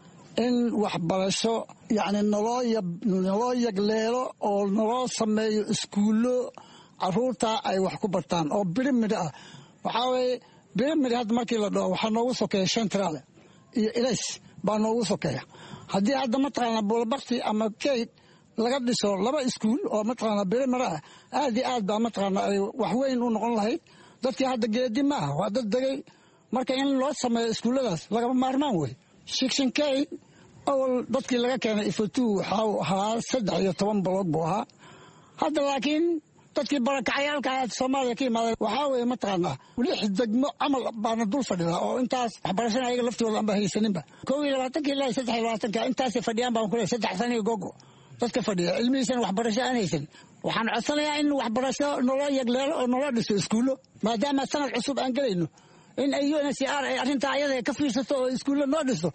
in waxbarasho yacni naloo naloo yagleelo oo naloo sameeyo iskuullo carruurta ay wax ku bartaan oo birimidho ah. waxaa weeye birimidhi hadda markii la dhaho waxaa noogu sokeeya shantraale iyo ilays baa noogu sokeeya. haddii hadda mataqaana buulabakti ama keyd laga dhiso laba iskuul oo mataqaana birimidho ah aad iyo aad baa mataqaana ay wax weyn u noqon lahayd. dadkii hadda geedi ma ah waa dad degay marka in loo sameeyo iskuulladaas lagama maarmaan wey. shikshinkey awal dadkii laga keenay ifotuu waxaa ahaa saddex iyo toban baloog buu ahaa. hadda laakiin dadkii barakacayaalka Soomaaliya ka yimaadeen waxaa weeye mataqaanaa lix degmo camal baana dul fadhidaa oo intaas waxbarashada ayaga laftooda aan ba haysaninba kow iyo labaatanka ilaa saddex iyo labaatanka intaasay fadhiyaan baan ku leeyahay saddex sano iyo gogo dadka fadhiya ilmihiisana waxbarasho aan haysan. waxaan codsanayaa in waxbarasho noloo yagleelo oo noloo dhiso iskuullo maadaama sanad cusub aan gelayno in ay U N H C R ay arrintaa ayada ka fiirsato oo iskuullo noo dhiso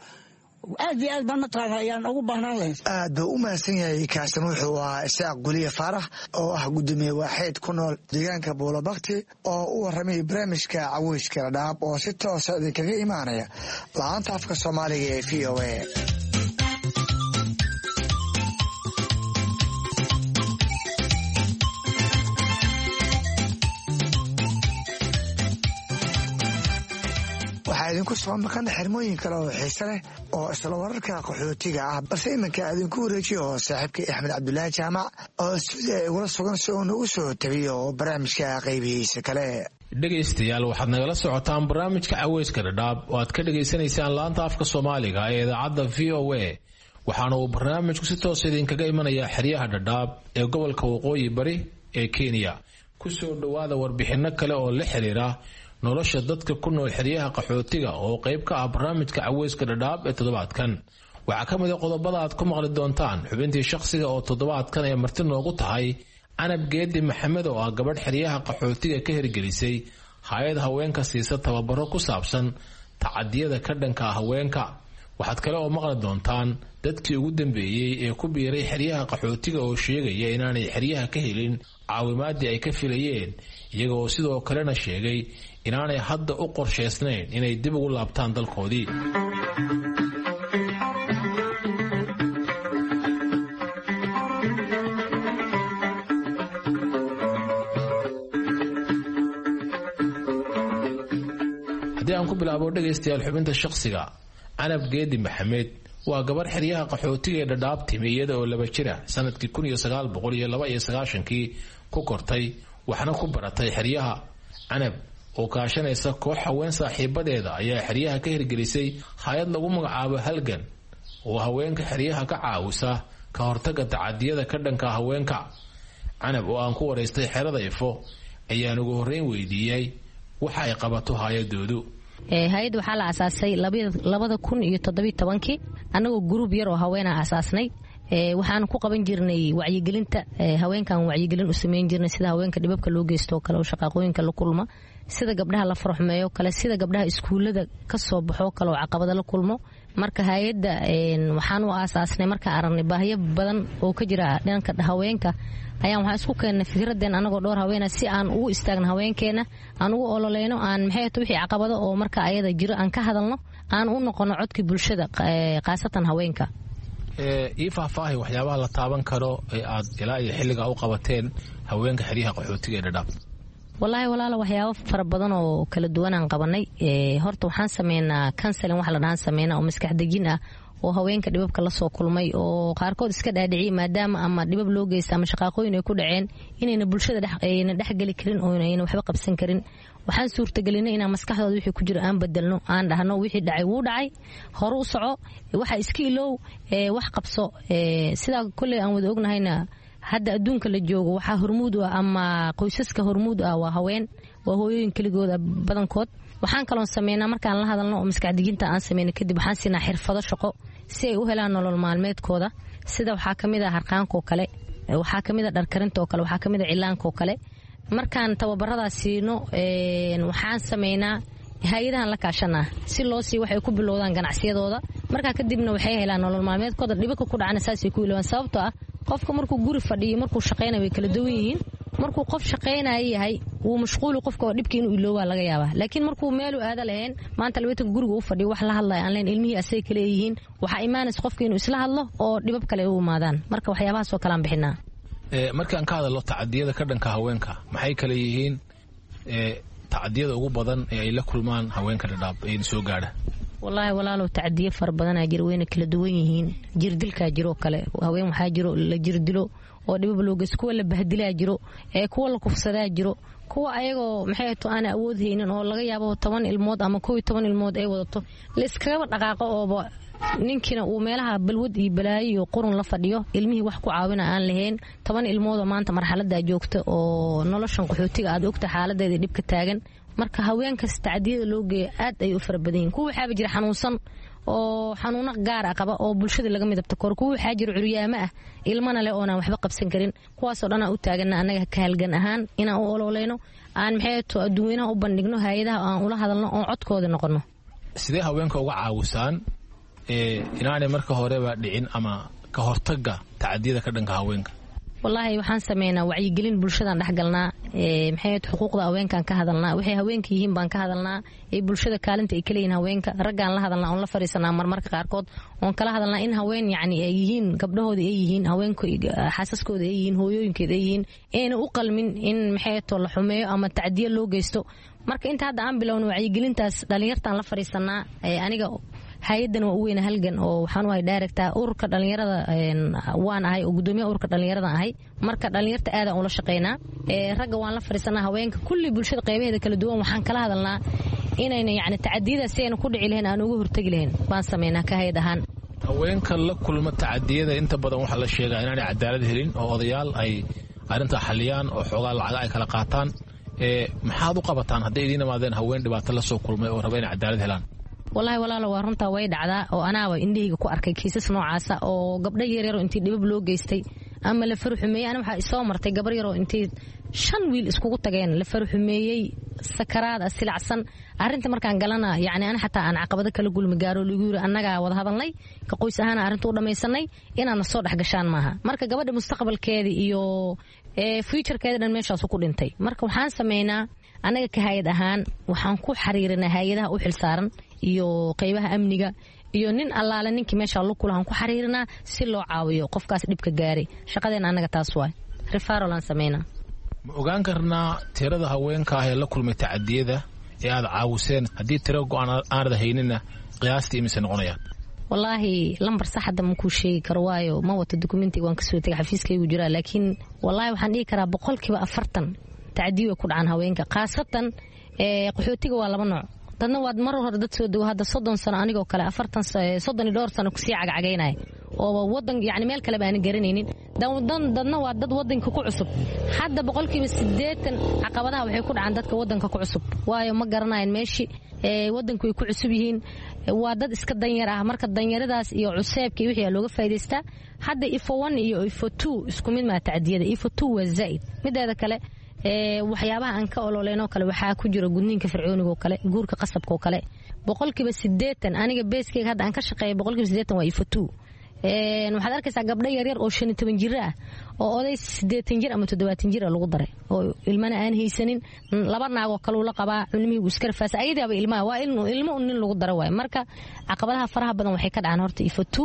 aad iyo aad baan mataqaana ayaan ugu baahnaan lahayn. aad buu u mahadsan yahay kaasan wuxuu ahaa Isaaq Guliye Faarax oo ah gudoomiye waaxeed ku nool deegaanka Buulabakti oo u warramay barnaamijka Caweyska Dhadhaab oo si toos ah idinkaga imaanaya laanta afka Soomaaliga ee V O A. waxaa idinku soo maqan xirmooyin kale oo xiise leh oo isla wararka qaxootiga ah balse iminka idinku wareejiyo oo saaxiibkii Axmed Cabdulaahi Jaamac oo stuudiga igula sugan si uu nagu soo tabiyo barnaamijka qaybihiisa kale. dhegaystayaal waxaad nagala socotaan barnaamijka Caweyska Dhadhaab oo aad ka dhegaysanaysaan laanta afka Soomaaliga ee idaacadda V O A waxaana uu barnaamijku si toos idinkaga imanayaa xeryaha Dhadhaab ee gobolka Waqooyi Bari ee Kenya. ku soo dhawaada warbixino kale oo la xiriira nolosha dadka ku nool xeryaha qaxootiga oo qayb ka ah barnaamijka Caweyska Dhadhaab ee toddobaadkan. waxaa ka mid ah qodobada aad ku maqli doontaan xubintii shakhsiga oo toddobaadkan ay marti noogu tahay Canab Geedi Maxamed oo ah gabadh xeryaha qaxootiga ka hirgelisay hay'ad haweenka siisa tababaro ku saabsan tacadiyada ka dhanka ah haweenka. waxaad kale oo maqli doontaan dadkii ugu dambeeyay ee ku biiray xeryaha qaxootiga oo sheegaya inaanay xeryaha ka helin caawimaadii ay ka filayeen iyaga oo sidoo kalena sheegay inaanay hadda u qorshaysnayn inay dib ugu laabtaan dalkoodii. haddii aan ku bilaabo dhegaystayaal xubinta shakhsiga Canab Geedi Maxamed waa gabar xeryaha qaxootiga ee Dhadhaab timi iyada oo laba jira sanadkii kun iyo sagaal boqol iyo laba iyo sagaashankii ku kortay waxna ku baratay xeryaha. Canab oo kaashanaysa koox haween saaxiibadeeda ayaa xeryaha ka hirgelisay hay'ad lagu magacaabo Halgan oo haweenka xeryaha ka caawisa ka hortagga tacadiyada ka dhanka haweenka. Canab oo aan ku wareystay xerada Ifo ayaan ugu horreyn weydiiyay waxa ay qabato hay'adoodu. hay-adda waxaa la aasaasay labada kun iyo toddobiyo tobankii annagoo gruub yar oo haweenaa aasaasnay. waxaan ku qaban jirnay wacyigelinta haweenkan wacyigelin u samayn jirnay sida haweenka dhibabka loo geysto oo kale oo shaqaaqooyinka la kulma sida gabdhaha la farxumeeyo kale sida gabdhaha iskuulada ka soo baxo kale oo caqabada la kulmo. marka hay-adda waxaan u aasaasnay markaan aragnay baahiyo badan oo ka jira dhanka haweenka ayaan waxaan isku keennay fikradeen anagoo dhowr haweena si aan ugu istaagno haweenkeena aan ugu ololeyno aan maxay tahay wixii caqabado oo marka ayada jiro aan ka hadalno aan u noqono codkii bulshada qaasatan haweenka. ii faahfaahay waxyaabaha la taaban karo ee aad ilaa iyo xilliga u qabateen haweenka xeryaha qaxootiga ee Dhadhaab. wallaahi walaala waxyaabo fara badan oo kala duwan aan qabanay horta waxaan sameynaa counseling wax la dhahan sameynaa oo maskax dejin ah oo haweenka dhibabka la soo kulmay oo qaarkood iska dhaadhiciyay maadaama ama dhibab loo geysta ama shaqaaqooyin ay ku dhaceen inayna bulshada ayna dhexgeli karin oo ayna waxba qabsan karin waxaan suurtagelinay inaan maskaxdooda wixii ku jira aan bedelno aan dhahno wixii dhacay wuu dhacay hore u soco waxa iska ilow wax qabso sidaa kulley aan wada ognahayna hadda adduunka la joogo waxaa hormuud ah ama qoysaska hormuud ah waa haween waa hooyooyin keligooda badankood waxaan kaloon sameynaa markaan la hadalno oo maskax dejinta aan sameyno kadib waxaan siinaa xirfado shaqo si ay u helaan nolol maalmeedkooda sida waxaa ka mid ah harqaankoo kale waxaa ka mid ah dharkarintoo kale waxaa ka mid ah cilaankoo kale markaan tababaradaas siino waxaan sameynaa hay-adahan la kaashanaa si loo sii waxay ku bilowdaan ganacsiyadooda markaa kadibna waxay helaan nolol maalmeedkooda dhibaka ku dhacana saasay ku ilowaan sababtoo ah qofka markuu guri fadhiyo markuu shaqaynayo way kala duwan yihiin markuu qof shaqaynaya yahay wuu mashquuli qofka oo dhibkii inuu iloobaa laga yaabaa laakiin markuu meelu aada lahayn maanta labaatanka guriga u fadhiyo wax la hadlaya aan lahayn ilmihii asay kale yihiin waxaa imaanaysa qofka inuu isla hadlo oo dhibab kale u imaadaan marka waxyaabahaas oo kale aan bixinaa markaan ka hadalno tacadiyada ka dhanka haweenka maxay kale yihiin tacadiyada ugu badan ee ay la kulmaan haweenka dhadhaab ee soo gaadha wallaahi walaalow tacadiyo fara badanaa jira wayna kala duwan yihiin jirdilkaa jiroo kale haween waxaa jiro la jirdilo oo dhibab loo geysto kuwa la bahdilaa jiro ee kuwa la kufsadaa jiro kuwa ayagoo maxay to aan awood haynin oo laga yaabo toban ilmood ama kow iyo toban ilmood ay wadato la iskagaba dhaqaaqo ooba ninkina uu meelaha balwad iyo balaayo iyo qurun la fadhiyo ilmihii wax ku caawina aan lahayn toban ilmood oo maanta marxaladda joogta oo noloshan qaxootiga aad ogta xaaladeeda dhibka taagan marka haweenkaas tacadiyada loo geeyo aad ay u fara badan yihiin kuwa waxaaba jira xanuunsan oo xanuuno gaar ah qaba oo bulshada laga midabta kor kuwa waxaa jira curyaamo ah ilmana leh oonaan waxba qabsan karin kuwaasoo dhan aan u taagana annaga ka halgan ahaan inaan u ololeyno aan maxay to adduunyanaha u bandhigno hay-adaha aan ula hadalno oon codkooda noqono sidee haweenka uga caawisaan inaanay marka horeba dhicin ama ka hortaga tacadiyada ka dhanka haweenka wallaahi waxaan sameynaa wacyigelin bulshadaan dhexgalnaa maxay xuquuqda haweenkaan ka hadalnaa waxay haweenka yihiin baan ka hadalnaa ee bulshada kaalinta ay kaleeyihiin haweenka raggaan la hadalnaa oon la fariisanaa marmarka qaarkood oon kala hadalnaa in haween yacni ay yihiin gabdhahooda ay yihiin haweenka xaasaskooda ay yihiin hooyooyinkeeda ay yihiin ayna u qalmin in maxay to la xumeeyo ama tacdiyo loo geysto marka inta hadda aan bilowno wacyigelintaas dhalinyartaan la fariisanaa aniga hay-adan waa u weyna halgan oo waxaan u ahay director ururka dhalinyarada waan ahay oo gudoomiyaha ururka dhalinyarada ahay marka dhalinyarta aadaan ula shaqeynaa ragga waan la fariisanaa haweenka kulli bulshada qaybaheeda kala duwan waxaan kala hadalnaa inayna yacni tacadiyadaas si ayna ku dhici lahayn aan uga hortegi lahayn baan sameynaa ka hay-ad ahaan haweenka la kulma tacadiyada inta badan waxaa la sheegaa inaanay cadaalad helin oo odayaal ay arrintaa xaliyaan oo xoogaa lacaga ay kala qaataan maxaad u qabataan hadday idiin imaadeen haween dhibaato la soo kulmay oo raba inay cadaalad helaan wallaahi walaalo waa runtaa way dhacdaa oo anaaba indhahayga ku arkay kiisas noocaasa oo gabdho yaryaroo intii dhibab loo geystay ama la faruxumeeyey ana waxaa isoo martay gabar yaroo intii shan wiil iskugu tageen la faruxumeeyey sakaraad ah silacsan arrinta markaan galana yacni ana xataa aan caqabado kala gulmi gaaro lagu yiri annagaa wada hadalnay ka qoys ahaana arrinta u dhammaysanay inaana soo dhex gashaan maaha marka gabadha mustaqbalkeeda iyo futurekeeda dhan meeshaasu ku dhintay marka waxaan sameynaa annaga ka hay-ad ahaan waxaan ku xariirinaa hay-adaha u xilsaaran iyo qaybaha amniga iyo nin allaale ninkii meeshaa lukulahaan ku xariirinaa si loo caawiyo qofkaas dhibka gaaray shaqadeen annaga taas waay refarolaan sameynaa ma ogaan karnaa tirada haweenka ah ee la kulmay tacadiyada ee aad caawiseen haddii tiro go-aan aanad haynina qiyaastii imise noqonayaan wallaahi lambar sax hadda makuu sheegi karo waayo ma wato dokumentiga waan kasoo tegay xafiiskaygu jiraa laakiin wallaahi waxaan dhihi karaa boqolkiiba afartan tacadiyo way ku dhacaan haweenka khaasatan qaxootiga waa laba nooc dadna waad mar hore dad soo dawo hadda soddon sano anigoo kale afartan soddon iyo dhowr sano kusii cagcagaynaya oo wadan yani meel kaleba aanan garanaynin dadna waa dad wadanka ku cusub hadda boqolkiiba siddeetan caqabadaha waxay ku dhacaan dadka wadanka ku cusub waayo ma garanayan meeshii wadanku way ku cusub yihiin waa dad iska danyar ah marka danyaradaas iyo cuseebka iyo wixii looga faa'iidaystaa hadda ifo one iyo ifo two isku mid maa tacdiyada ifo two waa zaa'id mideeda kale waxyaabaha aan ka ololeynoo kale waxaa ku jira gudniinka fircooniga oo kale guurka qasabka oo kale boqolkiiba siddeetan aniga beeskeyga hadda aan ka shaqeeya boqolkiiba siddeetan waa ifo two waxaad arkaysaa gabdho yaryar oo shan iyo toban jir ah oo oday siddeetan jir ama toddobaatan jir lagu daray oo ilmana aan haysanin laba naagoo kaleu la qabaa ilmihii iska rafaasa ayadaaba ilmaha waa ilmo un nin lagu dara waay marka caqabadaha faraha badan waxay ka dhacaan horta ifo two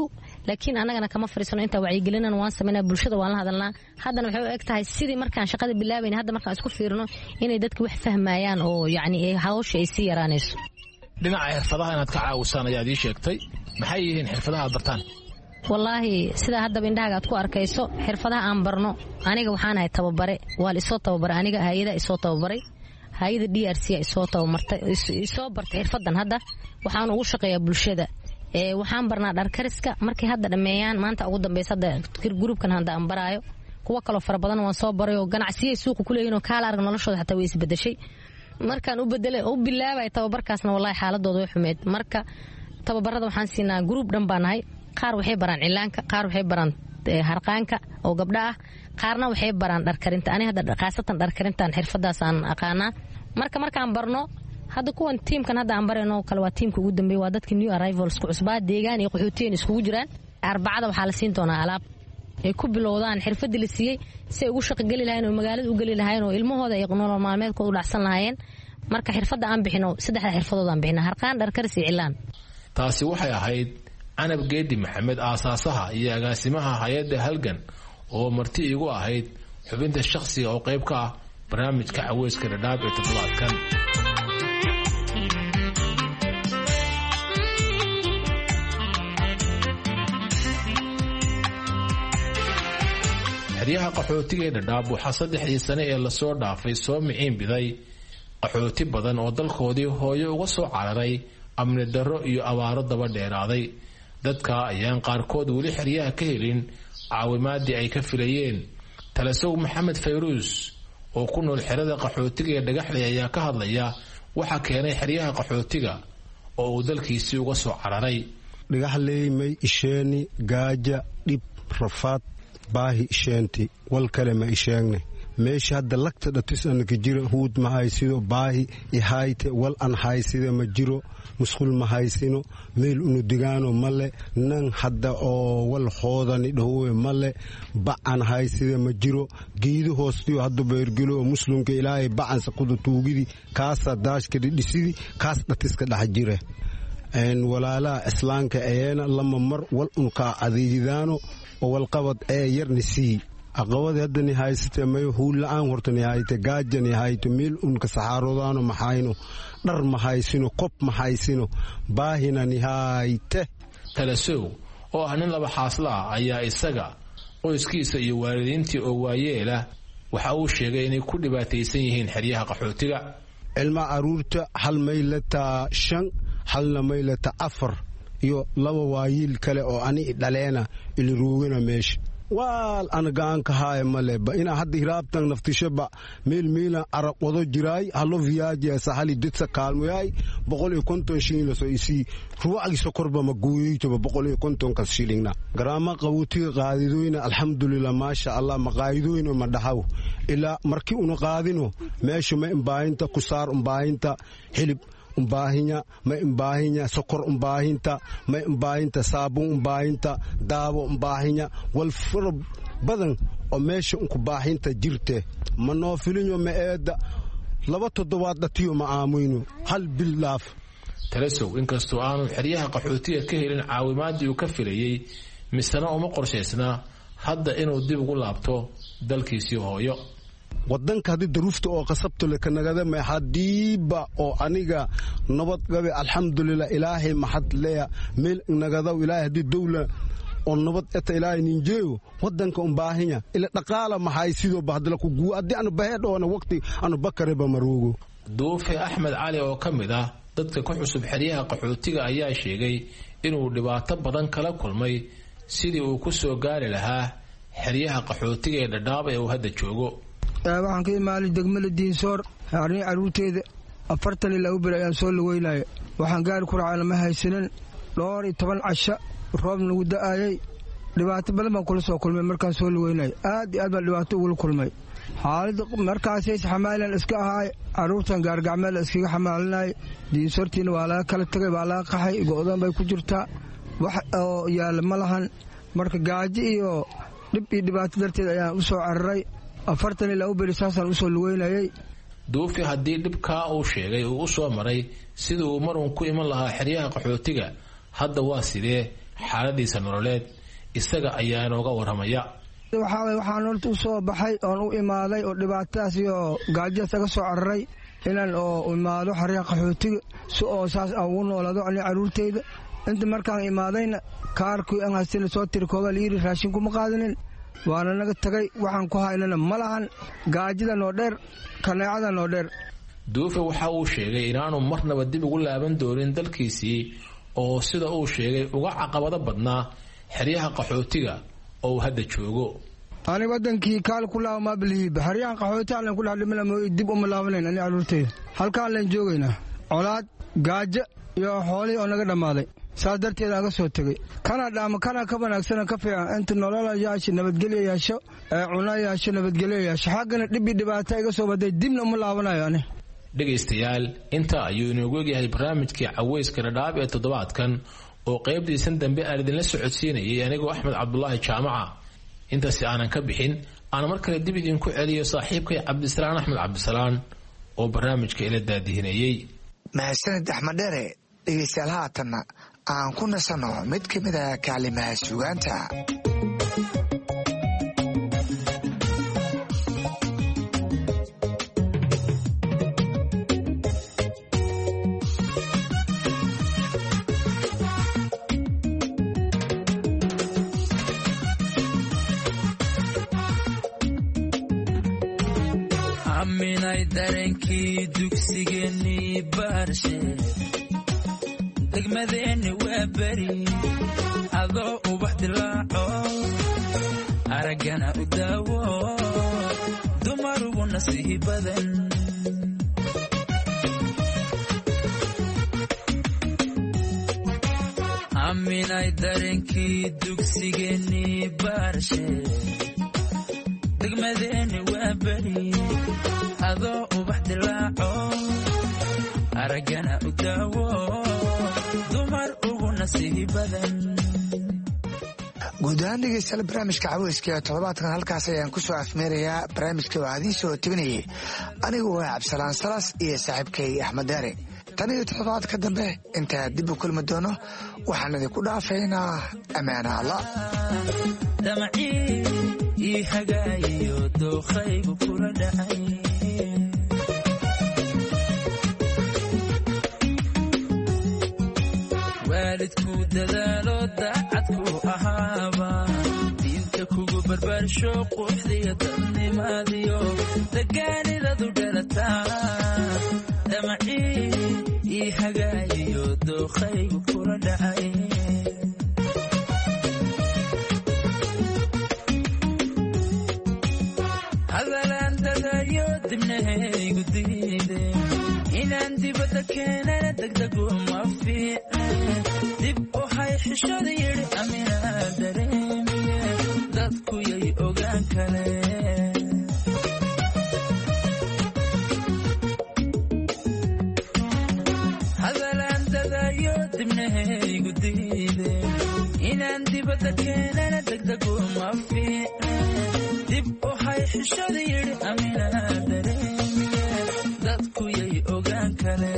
laakiin annagana kama fariisano intaa wacyigelinana waan samaynaa bulshada waan la hadalnaa haddana waxay u eg tahay sidii markaan shaqada bilaabayna hadda markaan isku fiirino inay dadka wax fahmayaan oo yacni hawsha ay sii yaraanayso dhinaca xirfadaha inaad ka caawisaan ayaad ii sheegtay maxay yihiin xirfadaha aad bartaan wallaahi sidaa haddaba indhahaaga aad ku arkayso xirfadaha aan barno aniga waxaan ahay tababare waa la isoo tababaray aniga hay-ada isoo tababaray hay-ada d r c isoo tabamartay isoo bartay xirfadan hadda waxaan ugu shaqeeyaa bulshada waxaan barnaa dharkariska markay hadda dhammeeyaan maanta ugu dambaysa hadda gruubkan hadda aan baraayo kuwa kaloo fara badan waan soo baray oo ganacsiyay suuqa ku leeyihin oo kaala arag noloshooda xataa way isbedeshay markaan u bedelay u bilaabay tababarkaasna wallahi xaaladooda way xumeed marka tababarada waxaan siinaa gruub dhan baan nahay qaar waxay baraan cilaanka qaar waxay baraan harqaanka oo gabdha ah qaarna waxay baraan dharkarinta ani hadda khaasatan dharkarintan xirfadaas aan aqaanaa marka markaan barno hadda kuwan tiimkan hadda aan barayno kale waa tiimka ugu dambeeya waa dadka new arrivals ku cusbaa deegaan iyo qaxootiyen iskugu jiraan arbacada waxaa la siin doonaa alaab ay ku bilowdaan xirfadii la siiyey si ay ugu shaqogeli lahayen oo magaalada u geli lahayen oo ilmahooda ay nolol maalmeedkooda u dhacsan lahaayeen marka xirfadda aan bixino saddexda xirfadood aan bixina harqaan dharkaris iyo cilaan taasi waxay ahayd canab geedi maxamed aasaasaha iyo agaasimaha hay-adda halgan oo marti igu ahayd xubinta shakhsiga oo qayb ka ah barnaamijka caweyska dhadhaab ee toddobaadkan xeryaha qaxootiga ee dhadhaab waxaa saddexdii sane ee lasoo dhaafay soo miciin biday qaxooti badan oo dalkoodii hooyo uga soo cararay amni darro iyo abaaro daba dheeraaday dadka ayaan qaarkood weli xeryaha ka helin caawimaadii ay ka filayeen talasow maxamed fayruus oo ku nool xerada qaxootiga ee dhagaxley ayaa ka hadlaya waxa keenay xeryaha qaxootiga oo uu dalkiisii uga soo cararay dhagaxley may isheeni gaaja dhib rafaad baahi isheenti wal kale ma isheegne meesha hadda lagta dhatis anaka jira huud ma haysido baahi ihayte wal an haysida ma jiro musqul ma haysino meel unu digaano male nan hadda oo wal hoodani dhawowe male bacan haysida ma jiro geedo hoostiyo hadda beergelo oo muslimka ilaahay bacansa qudu tuugidi kaasa daashka dhisidi kaas dhatiska dhax jire een walaalaha islaamka ayana lama mar wal unka adeegidaano oo wal qabad ee yarni sii aqawada hadda ni haysatay may huul la'aan horta ni hayte gaaja ni hayte meel unka saxaarodaano maxayno dhar ma haysino kob ma haysino baahina ni hayte talasow oo ah nin laba xaasla ah ayaa isaga qoyskiisa iyo waalidiintii oo waayeela waxa uu sheegay inay ku dhibaataysan yihiin xeryaha qaxootiga ilma aruurta hal maylata shan halna maylata afar iyo laba waayiil kale oo ani dhaleena ili ruugana meesha waal ana gaanka haay male ba ina hadda hiraabtan naftishaba meel meela araq wado jiraay halo viyaaji sahali ditsa kaalmoyay boqol iyo konton shilin la soo isi ruucii sokorba ma gooyayto boqol iyo konton ka shilingna garaama qabuutiga qaadidoyna alxamdulillah ma sha Allah ma qaadidoyna ma dhaxaw ila markii uu qaadino meesha ma imbaayinta ku saar imbaayinta hilib umbaahinya ma umbaahinya sokor umbaahinta ma umbaahinta saabuun umbaahinta daawo umbaahinya wal fur badan oo meesha ku baahinta jirte ma noo filinyo ma eeda laba toddobaad dhatiyo ma aamayno hal bilaaf talasow inkastoo aanu xeryaha qaxootiga ka helin caawimaadii uu ka filayay misana uma qorshaysna hadda inuu dib ugu laabto dalkiisii hooyo wadanka hadii daruufta oo qasabto le kanagada ma hadiiba oo aniga nabad gabe alxamdulillah ilaahay maxad leeya meel nagada ilaahay hadii dawla oo nabad eta ilaahay ninjeeyo wadanka un baahinya ila dhaqaala maxay sidoo bahdala ku guu adii anu baheedhoona waqti anu bakareba maroogo duufe axmed cali oo ka mid ah dadka ku xusub xeryaha qaxootiga ayaa sheegay inuu dhibaato badan kala kulmay sidii uu ku soo gaari lahaa xeryaha qaxootiga ee dhadhaab ee uu hadda joogo waxaan ka imaanay degmada diinsoor arrin caruurteeda afartan ilaa u bir ayaan soo lugeynaya waxaan gaari ku raacay lama haysanin dhowr iyo toban casha roob nagu da'ayay dhibaato badan baan kula soo kulmay markaan soo lugeynaya aad iyo aad baan dhibaato ugula kulmay xaalad markaasay xamaalan iska ahaay caruurtan gaargacmeel iskaga xamaalinay diinsoortiina waa laga kala tagay waa laga qaxay go'dan bay ku jirtaa wax oo yaala ma lahan marka gaajo iyo dhib iyo dhibaato darteed ayaan u soo cararay afartan ilaa u beri saasaan u soo lugeynayay duufi haddii dhibkaa uu sheegay uu u soo maray sidii uu marun ku iman lahaa xeryaha qaxootiga hadda waa sidee xaaladiisa nololeed isaga ayaa inooga waramaya. waxaan horta u soo baxay oon u imaaday oo dhibaatadaas iyo gaajadaas aga soo cararay inaan oo imaado xaryaha qaxootiga si oo saas aan ugu noolaado ani caruurtayda. inta markaan imaadayna kaarkii aan haystina soo tirikooba layiri raashin kuma qaadanin waana naga tagay. waxaan ku haynana ma lahan, gaajada noo dheer, kaneecada noo dheer. Duufe waxa uu sheegay inaanu marnaba dib ugu laaban doonin dalkiisii oo sida uu sheegay uga caqabado badnaa xeryaha qaxootiga oo hadda joogo. ani wadankii kaal ku laabo ma bilihiba xeryahan qaxootiga aan ku dhaxdhimina dib uma laabanayn ani caruurtayda. halkaan leen joogaynaa colaad, gaajo iyo xoolihii oo naga dhammaaday. saas darteed aan ga soo tegay. kana dhaama kana ka wanaagsana ka fiican inta nolol yaasho, nabadgelyo yaasho, cunno yaasho, nabadgelyo yaasho. xaggana dhibi dhibaato iga soo baday dibna uma laabanayo ani. dhegaystayaal inta ayuu inoogu egyahay barnaamijkii caweyska dhadhaab ee toddobaadkan oo qaybtiisan dambe aan idinla socodsiinayay anigoo axmed cabdulaahi jaamaca. intaasi aanan ka bixin aan mar kale dib idinku celiyo saaxiibkay cabdisalaan axmed cabdisalaan oo barnaamijka ila daadihinayey. mahadsanid axmed dheere. dhegaystayaal haatanna aan ku nasanno mid ka mid a kaalimaha suugaanta. aminay dareenkii dugsigeennii baarshe degmadeenni waa beri adoo ubax dilaaco araggana u daawo dumarugu nasiihi badan. aminay dareenkii dugsigeennii baarshe degmadeenni waa beri adoo ubax dilaaco araggana u daawo dumar ugu nasiihi badan. guud ahaan dhegeystayaal barnaamijka caweyska ee toddobaadkan halkaas ayaan ku soo afmeerayaa. barnaamijka waxaa idiin soo teginayay anigu waa cabdisalaan salas iyo saaxiibkay axmed deere. tan iyo toddobaadka dambe intaa dib u kulmi doono waxaan idinku dhaafaynaa ammaana alla. damacii ii hagaayiyo dookhaygu kula dhacay waalidku dadaalo daacadku ahaaba diinta kugu barbaarsho quuxdiyo dadnimaadiyo dagaanidadu dhalataa. damacii ii hagaayiyo dookhaygu kula dhacay hadalaan dadayo dibnahaygu diide inaan dibadda keenana degdegu ma fiicne dib u hay xishada yidhi aminaa dareemiye dadku yay ogaan kale. hadalaan dadayo dibnahaygu diide inaan dibadda keenana degdegu ma fiicne dib u hay xishada yidhi aminaa dareemiye dadku yay ogaan kale.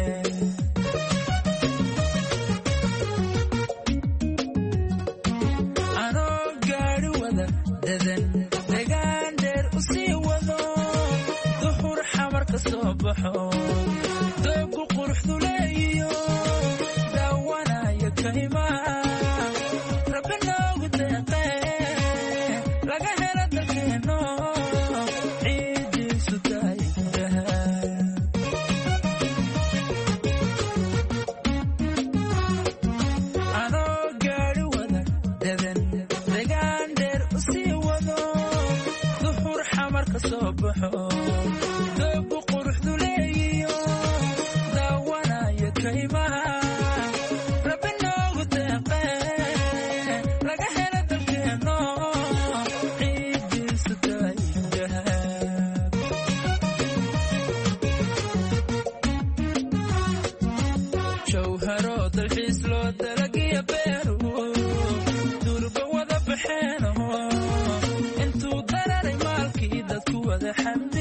anoo gaadhi wada dadan degaan dheer u sii wado duhur xamar ka soo baxo doogu quruxdu leeyiyo daawanaya kaymaa rabbi noogu deeqee laga hela dalkeeno ciidiisu tahay gudaha. anoo gaadhi wada dadan degaan dheer u sii wado duhur xamar ka soo baxo doogu quruxdu leeyiyo daawanaya kaymaa rabbi noogu deeqee laga hela dalkeeno ciidiisu tahay gudaha. jawharo dalxiis loo dalagiya beeru durba wada baxeeno intuu dararay maalkii dadku wada xamdi